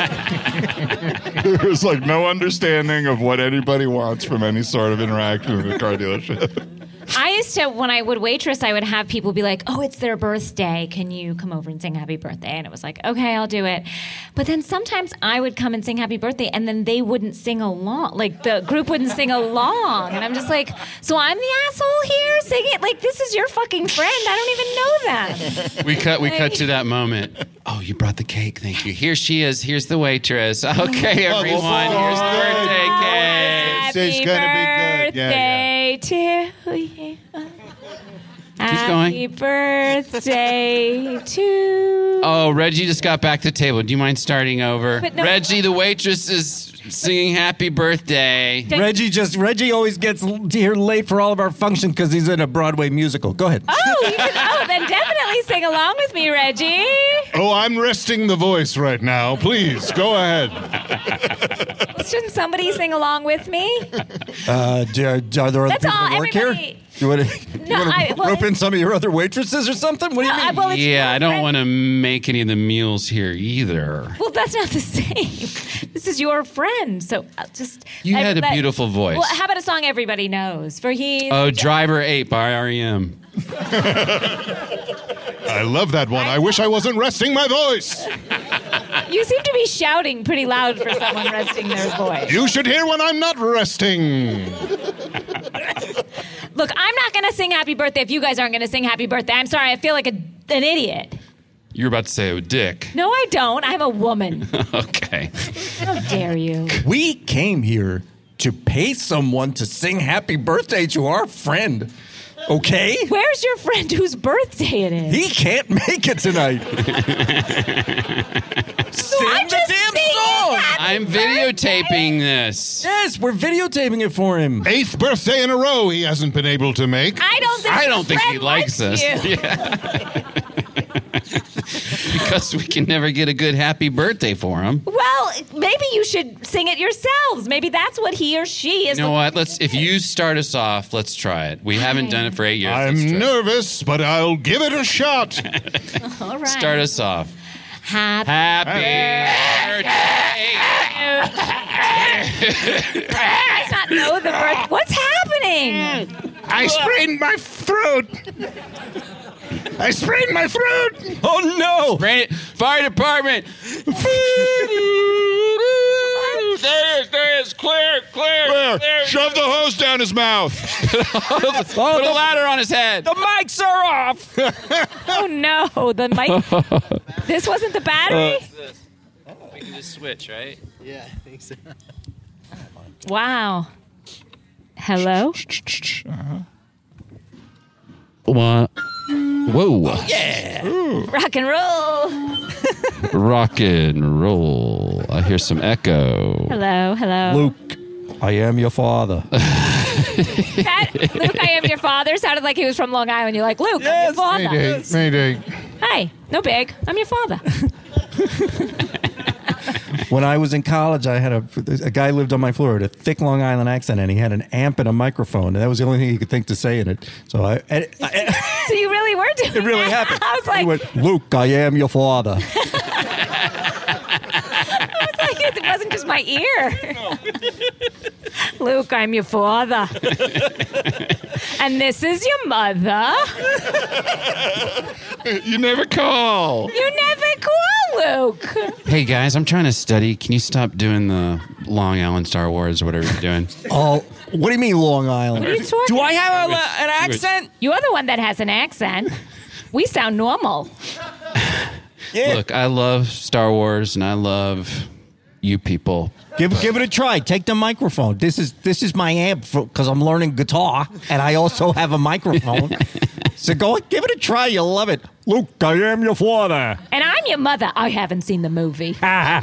[SPEAKER 5] There's like no understanding of what anybody wants from any sort of interaction with a car dealership.
[SPEAKER 4] I used to, when I would waitress, I would have people be like, oh, it's their birthday. Can you come over and sing happy birthday? And it was like, okay, I'll do it. But then sometimes I would come and sing happy birthday, and then they wouldn't sing along. Like, the group wouldn't sing along. And I'm just like, so I'm the asshole here singing? Like, this is your fucking friend. I don't even know that.
[SPEAKER 2] We cut. We cut to that moment. Oh, you brought the cake. Thank you. Here she is. Here's the waitress. Okay, everyone. Here's the birthday cake.
[SPEAKER 7] It's
[SPEAKER 4] Happy
[SPEAKER 7] gonna be good. Yeah,
[SPEAKER 4] birthday to you. Happy
[SPEAKER 2] going.
[SPEAKER 4] birthday to.
[SPEAKER 2] Oh, Reggie just got back to the table. Do you mind starting over?
[SPEAKER 4] But no-
[SPEAKER 2] Reggie, the waitress, is singing happy birthday.
[SPEAKER 3] Reggie just Reggie always gets here late for all of our functions because he's in a Broadway musical. Go ahead.
[SPEAKER 4] Oh, you can, oh, then definitely sing along with me, Reggie.
[SPEAKER 7] Oh, I'm resting the voice right now. Please, go ahead.
[SPEAKER 4] Shouldn't somebody sing along with me?
[SPEAKER 3] Uh, do, are there other
[SPEAKER 4] That's
[SPEAKER 3] people
[SPEAKER 4] all,
[SPEAKER 3] that work
[SPEAKER 4] everybody-
[SPEAKER 3] here? You want to
[SPEAKER 4] No, I- well,
[SPEAKER 3] rope in some of your other waitresses or something? What do you
[SPEAKER 4] No, I-
[SPEAKER 3] mean?
[SPEAKER 4] well, it's
[SPEAKER 2] Yeah,
[SPEAKER 4] your
[SPEAKER 2] I don't
[SPEAKER 4] friend-
[SPEAKER 2] want to make any of the meals here either.
[SPEAKER 4] Well, that's not the same. This is your friend, so I'll just.
[SPEAKER 2] You
[SPEAKER 4] I-
[SPEAKER 2] had a
[SPEAKER 4] let-
[SPEAKER 2] beautiful voice.
[SPEAKER 4] Well, how about a song everybody knows? For he.
[SPEAKER 2] Oh, Driver eight by R E M.
[SPEAKER 7] I love that one. I wish I wasn't resting my voice.
[SPEAKER 4] You seem to be shouting pretty loud for someone resting their voice.
[SPEAKER 7] You should hear when I'm not resting.
[SPEAKER 4] Look, I'm not going to sing happy birthday if you guys aren't going to sing happy birthday. I'm sorry, I feel like a, an idiot.
[SPEAKER 2] You were about to say, oh, dick.
[SPEAKER 4] No, I don't. I'm a woman.
[SPEAKER 2] Okay.
[SPEAKER 4] How dare you?
[SPEAKER 3] We came here to pay someone to sing happy birthday to our friend. Okay?
[SPEAKER 4] Where's your friend whose birthday it is?
[SPEAKER 3] He can't make it tonight. Sing
[SPEAKER 4] I'm
[SPEAKER 3] the
[SPEAKER 4] just
[SPEAKER 3] damn
[SPEAKER 4] singing
[SPEAKER 3] song.
[SPEAKER 4] happy
[SPEAKER 2] I'm videotaping this.
[SPEAKER 3] Yes, we're videotaping it for him.
[SPEAKER 7] Eighth birthday in a row he hasn't been able to make.
[SPEAKER 4] I don't think
[SPEAKER 2] I don't think
[SPEAKER 4] Fred
[SPEAKER 2] he likes
[SPEAKER 4] likes
[SPEAKER 2] us.
[SPEAKER 4] you.
[SPEAKER 2] Yeah. Because we can never get a good happy birthday for him.
[SPEAKER 4] Well, maybe you should sing it yourselves. Maybe that's what he or she is.
[SPEAKER 2] You know
[SPEAKER 4] looking
[SPEAKER 2] what? Let's. If you start us off, let's try it. We haven't done it for eight years. Let's
[SPEAKER 7] I'm
[SPEAKER 2] try it.
[SPEAKER 7] nervous, but I'll give it a shot.
[SPEAKER 4] All right.
[SPEAKER 2] Start us off.
[SPEAKER 4] Happy.
[SPEAKER 2] Happy birthday.
[SPEAKER 4] I not know the birth. What's happening?
[SPEAKER 7] I sprained my throat. I sprained my throat.
[SPEAKER 3] Oh no!
[SPEAKER 2] Brandon, fire department. There it is. There it is. Clear. Clear.
[SPEAKER 5] There,
[SPEAKER 2] clear.
[SPEAKER 5] shove the hose down his mouth.
[SPEAKER 2] Put a ladder on his head.
[SPEAKER 3] The mics are off.
[SPEAKER 4] Oh no, the mic. This wasn't the battery.
[SPEAKER 2] We can just switch, right?
[SPEAKER 8] Yeah, I think so.
[SPEAKER 4] Wow. Hello.
[SPEAKER 2] What? Whoa.
[SPEAKER 4] Rock and roll.
[SPEAKER 2] Rock and roll. I hear some echo.
[SPEAKER 4] Hello. Hello.
[SPEAKER 3] Luke, I am your father.
[SPEAKER 4] That, Luke, I am your father. Sounded like he was from Long Island. You're like, Luke,
[SPEAKER 3] Yes.
[SPEAKER 4] I'm your father.
[SPEAKER 7] Mayday.
[SPEAKER 4] Hey, no big. I'm your father.
[SPEAKER 3] When I was in college, I had a, a guy lived on my floor with a thick Long Island accent, and he had an amp and a microphone, and that was the only thing he could think to say in it. So I, I, I
[SPEAKER 4] So you really were doing
[SPEAKER 3] it really
[SPEAKER 4] that.
[SPEAKER 3] happened.
[SPEAKER 4] I was
[SPEAKER 3] He
[SPEAKER 4] like,
[SPEAKER 3] went, Luke, I am your father.
[SPEAKER 4] I was like, it wasn't just my ear. Luke, I'm your father. And this is your mother.
[SPEAKER 5] You never call.
[SPEAKER 4] You never call Luke.
[SPEAKER 2] Hey guys, I'm trying to study. Can you stop doing the Long Island Star Wars or whatever you're doing?
[SPEAKER 3] Oh, what do you mean Long Island?
[SPEAKER 4] What are you talking
[SPEAKER 3] Do I have a,
[SPEAKER 2] Which-
[SPEAKER 3] an accent?
[SPEAKER 4] You're the one that has an accent. We sound normal.
[SPEAKER 3] Yeah.
[SPEAKER 2] Look, I love Star Wars and I love you people.
[SPEAKER 3] Give give it a try. Take the microphone. This is this is my amp because I'm learning guitar and I also have a microphone. So go give it a try. You'll love it. Luke, I am your father.
[SPEAKER 4] And I'm your mother. I haven't seen the movie.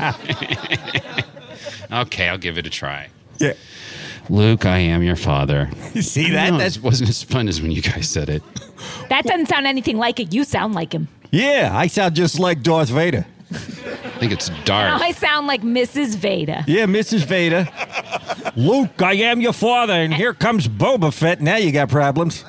[SPEAKER 2] Okay, I'll give it a try.
[SPEAKER 3] Yeah.
[SPEAKER 2] Luke, I am your father.
[SPEAKER 3] You see that?
[SPEAKER 2] No,
[SPEAKER 3] That's
[SPEAKER 2] it wasn't as fun as when you guys said it.
[SPEAKER 4] That doesn't sound anything like it. You sound like him.
[SPEAKER 3] yeah. I sound just like Darth Vader.
[SPEAKER 2] I think it's dark.
[SPEAKER 4] I sound like Missus Vader.
[SPEAKER 3] Yeah, Missus Vader. Luke, I am your father, and here comes Boba Fett. Now you got problems.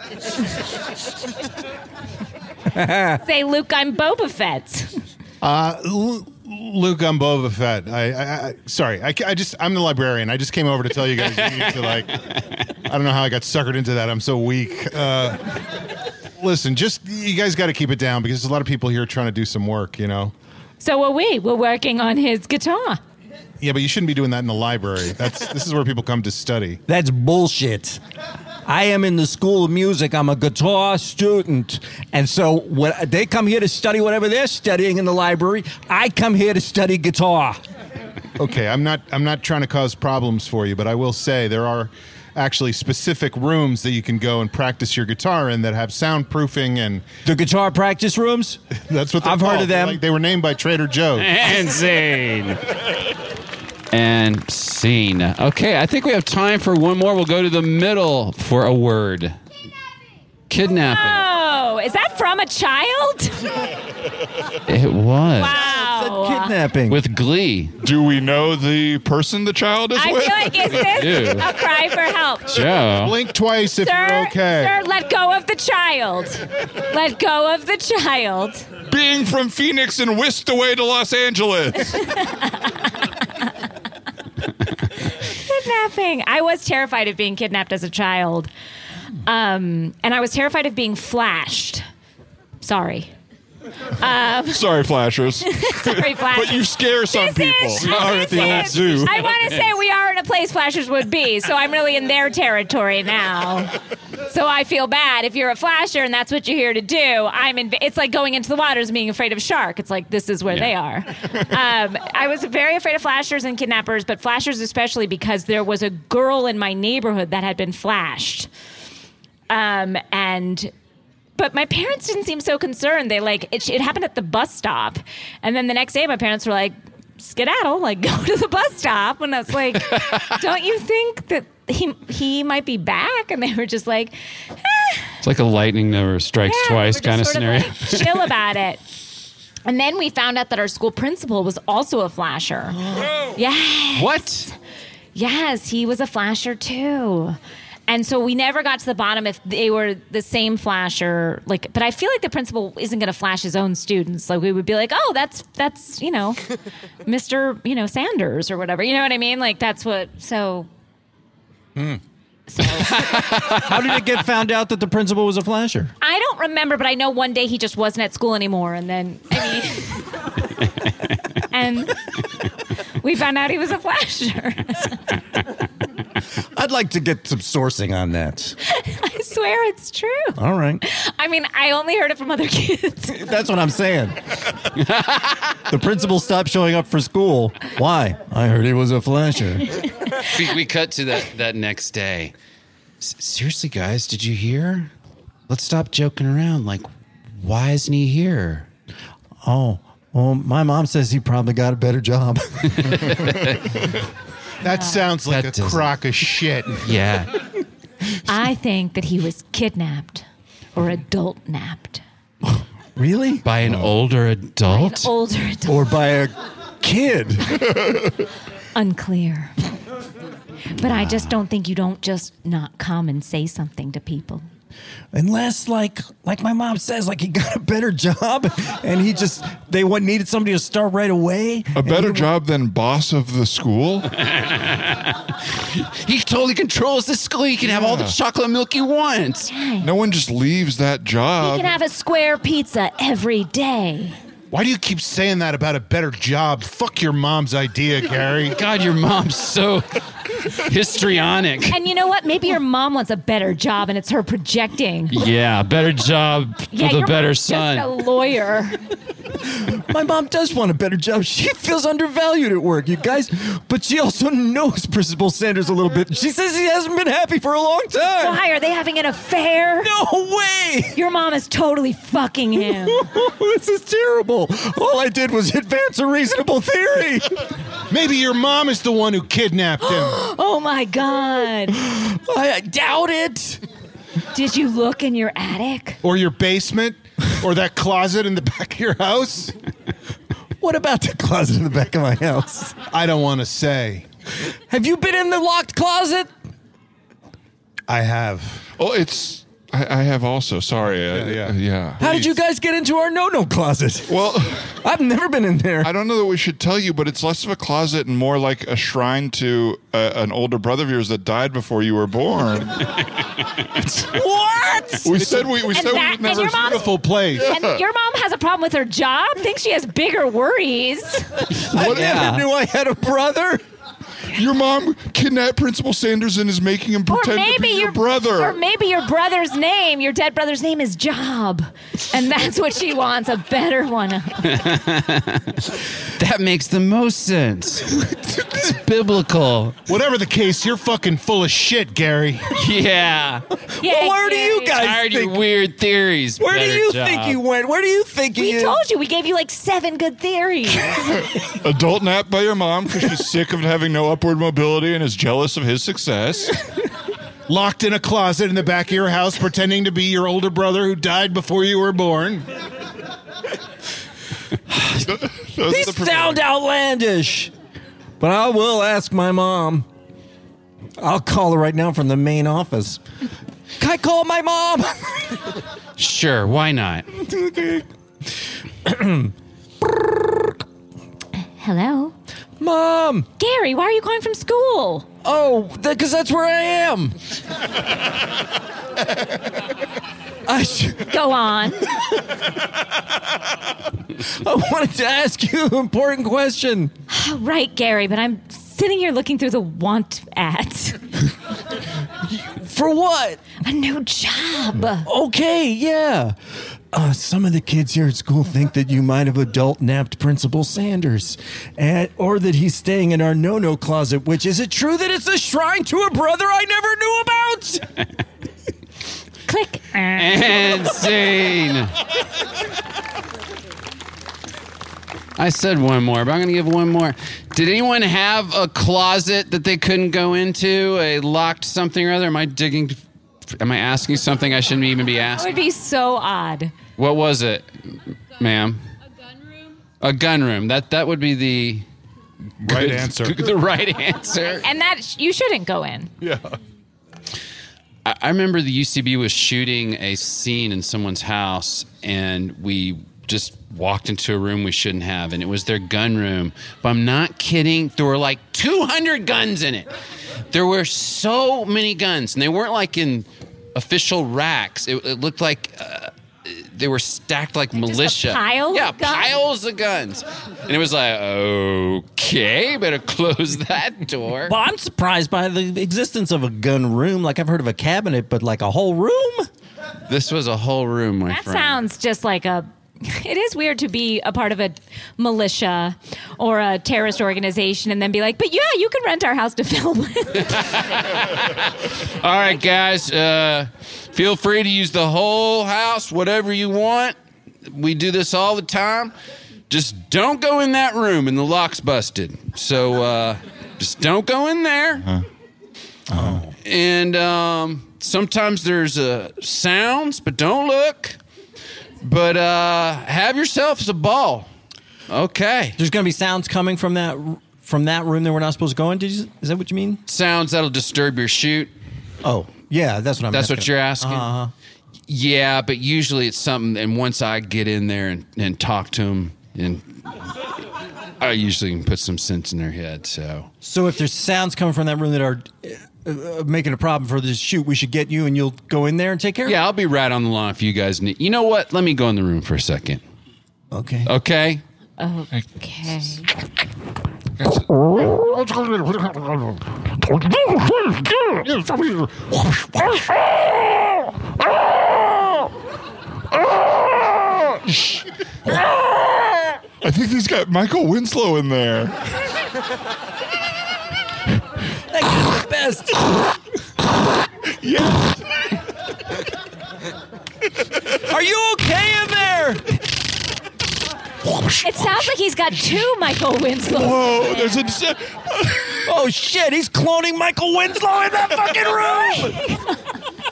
[SPEAKER 4] Say, Luke, I'm Boba Fett.
[SPEAKER 7] Uh, Lu- Luke, I'm Boba Fett. I, I, I sorry, I, I just I'm the librarian. I just came over to tell you guys you need to like. I don't know how I got suckered into that. I'm so weak. Uh, listen, just you guys got to keep it down because there's a lot of people here trying to do some work. You know.
[SPEAKER 4] So are we. We're working on his guitar.
[SPEAKER 7] Yeah, but you shouldn't be doing that in the library. That's this is where people come to study.
[SPEAKER 3] That's bullshit. I am in the School of Music. I'm a guitar student. And so when they come here to study whatever they're studying in the library, I come here to study guitar.
[SPEAKER 7] Okay, I'm not I'm not trying to cause problems for you, but I will say there are actually specific rooms that you can go and practice your guitar in that have soundproofing, and
[SPEAKER 3] The guitar practice rooms?
[SPEAKER 7] that's what they're
[SPEAKER 3] I've heard
[SPEAKER 7] called.
[SPEAKER 3] of them.
[SPEAKER 7] Like, they were named by Trader Joe's.
[SPEAKER 2] And scene. And scene. Okay, I think we have time for one more. We'll go to the middle for a word. Kidnapping.
[SPEAKER 4] Oh, is that from a child?
[SPEAKER 2] It was.
[SPEAKER 4] Wow.
[SPEAKER 3] Kidnapping.
[SPEAKER 2] With glee.
[SPEAKER 5] Do we know the person the child is
[SPEAKER 4] I
[SPEAKER 5] with?
[SPEAKER 4] feel like, is this
[SPEAKER 2] Ew.
[SPEAKER 4] a cry for help?
[SPEAKER 2] Joe.
[SPEAKER 7] Blink twice if
[SPEAKER 4] Sir,
[SPEAKER 7] you're okay.
[SPEAKER 4] sir, let go of the child. Let go of the child.
[SPEAKER 5] Being from Phoenix and whisked away to Los Angeles.
[SPEAKER 4] Kidnapping. I was terrified of being kidnapped as a child. Um, and I was terrified of being flashed. Sorry.
[SPEAKER 5] Sorry, Flashers.
[SPEAKER 4] Sorry, flashed.
[SPEAKER 5] But you scare some
[SPEAKER 4] This
[SPEAKER 5] people.
[SPEAKER 4] is-
[SPEAKER 3] We are at the old
[SPEAKER 4] this
[SPEAKER 3] zoo.
[SPEAKER 4] is- I want to say we are in a place flashers would be, so I'm really in their territory now. So I feel bad if you're a flasher and that's what you're here to do. I'm in. It's like going into the waters and being afraid of a shark. It's like this is where
[SPEAKER 2] Yeah.
[SPEAKER 4] they are. Um, I was very afraid of flashers and kidnappers, but flashers especially because there was a girl in my neighborhood that had been flashed, um, and. But my parents didn't seem so concerned. They like it, it happened at the bus stop, and then the next day my parents were like, "Skedaddle, like go to the bus stop." And I was like, "Don't you think that he he might be back?" And they were just like, eh,
[SPEAKER 2] It's like a lightning never strikes
[SPEAKER 4] yeah,
[SPEAKER 2] twice
[SPEAKER 4] we're just
[SPEAKER 2] kind of
[SPEAKER 4] sort
[SPEAKER 2] scenario.
[SPEAKER 4] like, chill about it. And then we found out that our school principal was also a flasher. Yes.
[SPEAKER 2] What?
[SPEAKER 4] Yes, he was a flasher too. And so we never got to the bottom if they were the same flasher. Like, but I feel like the principal isn't going to flash his own students. Like, we would be like, "Oh, that's that's you know, Mister you know Sanders or whatever." You know what I mean? Like, that's what. So, so
[SPEAKER 3] How did it get found out that the principal was a flasher?
[SPEAKER 4] I don't remember, but I know one day he just wasn't at school anymore, and then I mean, and we found out he was a flasher.
[SPEAKER 3] I'd like to get some sourcing on that.
[SPEAKER 4] I swear it's true.
[SPEAKER 3] All right.
[SPEAKER 4] I mean, I only heard it from other kids.
[SPEAKER 3] That's what I'm saying. The principal stopped showing up for school. Why? I heard he was a flasher.
[SPEAKER 2] we, we cut to that, that next day. S- seriously, guys, did you hear? Let's stop joking around. Like, why isn't he here?
[SPEAKER 3] Oh, well, my mom says he probably got a better job.
[SPEAKER 7] That sounds like
[SPEAKER 2] That
[SPEAKER 7] a
[SPEAKER 2] doesn't-
[SPEAKER 7] crock of shit.
[SPEAKER 2] Yeah.
[SPEAKER 4] I think that he was kidnapped or adult napped.
[SPEAKER 3] Really?
[SPEAKER 2] By an older adult?
[SPEAKER 4] Older adult.
[SPEAKER 3] Or by a kid?
[SPEAKER 4] Unclear. But I just don't think you don't just not come and say something to people.
[SPEAKER 3] Unless, like, like my mom says, like he got a better job, and he just they want, needed somebody to start right away.
[SPEAKER 5] A better job than boss of the school?
[SPEAKER 2] He totally controls the school. He can have all the chocolate milk he wants.
[SPEAKER 5] No one just leaves that
[SPEAKER 4] He
[SPEAKER 5] job.
[SPEAKER 4] can have a square pizza every day.
[SPEAKER 7] Why do you keep saying that about a better job? Fuck your mom's idea, Gary.
[SPEAKER 2] God, your mom's so histrionic.
[SPEAKER 4] And you know what? Maybe your mom wants a better job and it's her projecting.
[SPEAKER 2] Yeah, better job
[SPEAKER 4] Yeah,
[SPEAKER 2] with a
[SPEAKER 4] your
[SPEAKER 2] better
[SPEAKER 4] mom's just a
[SPEAKER 2] son.
[SPEAKER 4] lawyer.
[SPEAKER 3] My mom does want a better job. She feels undervalued at work, you guys. But she also knows Principal Sanders a little bit. She says he hasn't been happy for a long time.
[SPEAKER 4] Why? Are they having an affair?
[SPEAKER 3] No way!
[SPEAKER 4] Your mom is totally fucking him.
[SPEAKER 3] This is terrible. All I did was advance a reasonable theory.
[SPEAKER 7] Maybe your mom is the one who kidnapped him.
[SPEAKER 4] Oh my God.
[SPEAKER 3] I, I doubt it.
[SPEAKER 4] Did you look in your attic?
[SPEAKER 7] Or your basement? Or that closet in the back of your house?
[SPEAKER 3] What about the closet in the back of my house?
[SPEAKER 7] I don't want to say.
[SPEAKER 3] Have you been in the locked closet?
[SPEAKER 7] I have.
[SPEAKER 5] Oh, it's. I, I have also. Sorry.
[SPEAKER 7] Yeah,
[SPEAKER 5] Uh,
[SPEAKER 7] yeah.
[SPEAKER 5] yeah.
[SPEAKER 3] How did you guys get into our no-no closet?
[SPEAKER 5] Well,
[SPEAKER 3] I've never been in there.
[SPEAKER 5] I don't know that we should tell you, but it's less of a closet and more like a shrine to uh, an older brother of yours that died before you were born.
[SPEAKER 3] What?
[SPEAKER 5] We said we, we
[SPEAKER 4] And
[SPEAKER 5] said
[SPEAKER 4] that-
[SPEAKER 5] we
[SPEAKER 4] and
[SPEAKER 5] would never.
[SPEAKER 4] your mom's-
[SPEAKER 7] Beautiful place.
[SPEAKER 4] And your mom has a problem with her job? Thinks she has bigger worries.
[SPEAKER 3] I
[SPEAKER 2] Yeah.
[SPEAKER 3] never knew I had a brother.
[SPEAKER 5] Your mom kidnapped Principal Sanders and is making him
[SPEAKER 4] Or
[SPEAKER 5] pretend to
[SPEAKER 4] maybe
[SPEAKER 5] be your,
[SPEAKER 4] your
[SPEAKER 5] brother.
[SPEAKER 4] Or maybe your brother's name, your dead brother's name is Job. And that's what she wants, a better one.
[SPEAKER 2] That makes the most sense. It's biblical.
[SPEAKER 7] Whatever the case, you're fucking full of shit, Gary.
[SPEAKER 2] Yeah.
[SPEAKER 4] Yeah,
[SPEAKER 3] Where do you
[SPEAKER 4] Gary.
[SPEAKER 3] guys
[SPEAKER 2] Tired of your
[SPEAKER 3] think?
[SPEAKER 2] weird theories.
[SPEAKER 3] Where do
[SPEAKER 2] Better
[SPEAKER 3] you
[SPEAKER 2] job.
[SPEAKER 3] think you went? Where do you think
[SPEAKER 4] We
[SPEAKER 3] he is?
[SPEAKER 4] told you, we gave you like seven good theories.
[SPEAKER 5] Adult nap by your mom because she's sick of having no upward mobility and is jealous of his success.
[SPEAKER 7] Locked in a closet in the back of your house, pretending to be your older brother who died before you were born.
[SPEAKER 5] Those are
[SPEAKER 3] These
[SPEAKER 5] the prevailing-
[SPEAKER 3] sound outlandish. But I will ask my mom. I'll call her right now from the main office. Can I call my mom?
[SPEAKER 2] Sure, why not?
[SPEAKER 4] Hello?
[SPEAKER 3] Mom!
[SPEAKER 4] Gary, why are you calling from school?
[SPEAKER 3] Oh, because that's where I am. I, sh-
[SPEAKER 4] Go on.
[SPEAKER 3] I wanted to ask you an important question.
[SPEAKER 4] Right, Gary, but I'm sitting here looking through the want ads.
[SPEAKER 3] For what?
[SPEAKER 4] A new job.
[SPEAKER 3] Okay, yeah. Uh, some of the kids here at school think that you might have adult napped Principal Sanders, and, or that he's staying in our no-no closet. Which is it true that it's a shrine to a brother I never knew about?
[SPEAKER 4] Click.
[SPEAKER 2] And scene. I said one more, but I'm going to give one more. Did anyone have a closet that they couldn't go into? A locked something or other? Am I digging? Am I asking something I shouldn't even be
[SPEAKER 4] That
[SPEAKER 2] asking?
[SPEAKER 4] would be so odd.
[SPEAKER 2] What was it, ma'am?
[SPEAKER 9] A gun room?
[SPEAKER 2] A gun room. That that would be the
[SPEAKER 7] Right
[SPEAKER 2] good-
[SPEAKER 7] answer.
[SPEAKER 2] The right answer.
[SPEAKER 4] And that sh- you shouldn't go in.
[SPEAKER 7] Yeah.
[SPEAKER 2] I I remember the U C B was shooting a scene in someone's house, and we just walked into a room we shouldn't have, and it was their gun room. But I'm not kidding. There were like two hundred guns in it. There were so many guns, and they weren't like in official racks. It, it looked like uh, they were stacked like militia.
[SPEAKER 4] pile of
[SPEAKER 2] yeah,
[SPEAKER 4] guns?
[SPEAKER 2] piles of guns. And it was like, okay, better close that door.
[SPEAKER 3] Well, I'm surprised by the existence of a gun room. Like, I've heard of a cabinet, but like a whole room?
[SPEAKER 2] This was a whole room, my
[SPEAKER 4] That
[SPEAKER 2] friend.
[SPEAKER 4] sounds just like a. It is weird to be a part of a militia or a terrorist organization and then be like, but yeah, you can rent our house to film.
[SPEAKER 2] All right, guys, uh, feel free to use the whole house, whatever you want. We do this all the time. Just don't go in that room, and the lock's busted. So uh, just don't go in there.
[SPEAKER 5] Huh? Oh.
[SPEAKER 2] And um, sometimes there's uh, sounds, but don't look. But uh, have yourselves a ball. Okay.
[SPEAKER 3] There's going to be sounds coming from that from that room that we're not supposed to go in? Did you, is that what you mean?
[SPEAKER 2] Sounds that'll disturb your shoot.
[SPEAKER 3] Oh, yeah, that's what I'm
[SPEAKER 2] That's
[SPEAKER 3] asking.
[SPEAKER 2] what you're asking?
[SPEAKER 3] Uh-huh.
[SPEAKER 2] Yeah, but usually it's something, and once I get in there and, and talk to them, and I usually can put some sense in their head, so.
[SPEAKER 3] So if there's sounds coming from that room that are uh, uh, making a problem for this shoot, we should get you and you'll go in there and take care of it?
[SPEAKER 2] Yeah, I'll be right on the lawn if you guys need. You know what? Let me go in the room for a second.
[SPEAKER 3] Okay.
[SPEAKER 2] Okay?
[SPEAKER 4] Okay.
[SPEAKER 5] I think he's got Michael Winslow in there.
[SPEAKER 3] That guy's the best.
[SPEAKER 5] Yes.
[SPEAKER 3] Are you okay in there?
[SPEAKER 4] It sounds like he's got two Michael Winslow.
[SPEAKER 5] Whoa, there's a.
[SPEAKER 3] Oh shit, he's cloning Michael Winslow in that fucking room.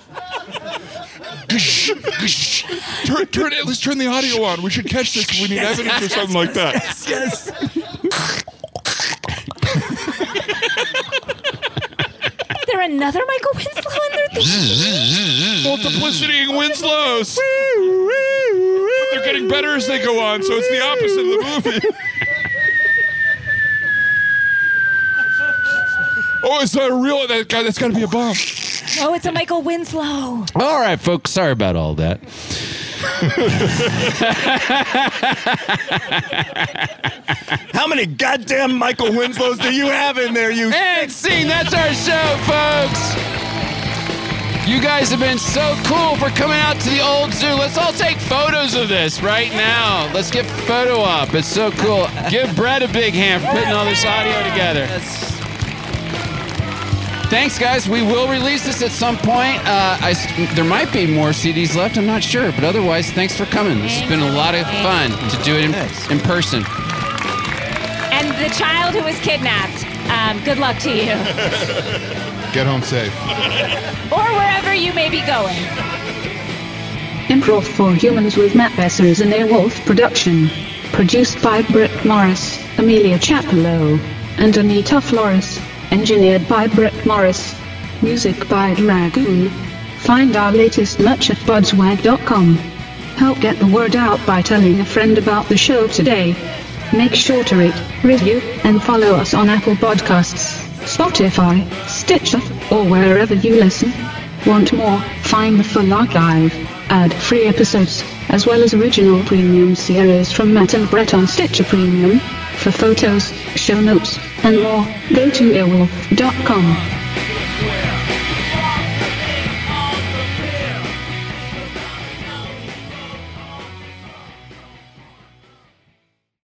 [SPEAKER 5] turn, turn, let's turn the audio on. We should catch this. We need evidence or something like that.
[SPEAKER 3] Yes, yes.
[SPEAKER 4] Is there another Michael Winslow in there?
[SPEAKER 5] Multiplicity Winslows. They're getting better as they go on, so it's the opposite of the movie. Oh, it's not a real. That guy. That's got to be a bomb.
[SPEAKER 4] Oh, it's a Michael Winslow.
[SPEAKER 2] All right, folks. Sorry about all that.
[SPEAKER 3] How many goddamn Michael Winslows do you have in there, you?
[SPEAKER 2] And scene. That's our show, folks. You guys have been so cool for coming out to the old zoo. Let's all take photos of this right now. Let's get photo op. It's so cool. Give Brett a big hand for putting all this audio together. Thanks, guys. We will release this at some point. Uh, I, there might be more C Ds left. I'm not sure. But otherwise, thanks for coming. This has been a lot of fun to do it in, in person.
[SPEAKER 4] And the child who was kidnapped, um, good luck to you.
[SPEAKER 7] Get home safe.
[SPEAKER 4] Or wherever you may be going.
[SPEAKER 1] Improv for Humans with Matt Besser is an Airwolf production. Produced by Britt Morris, Amelia Chapello, and Anita Flores. Engineered by Britt Morris. Music by Dragoon. Find our latest merch at budswag dot com. Help get the word out by telling a friend about the show today. Make sure to rate, review, and follow us on Apple Podcasts, Spotify, Stitcher, or wherever you listen. Want more? Find the full archive, ad-free episodes, as well as original premium series from Matt and Brett on Stitcher Premium. For photos, show notes, and more, go to airwolf dot com.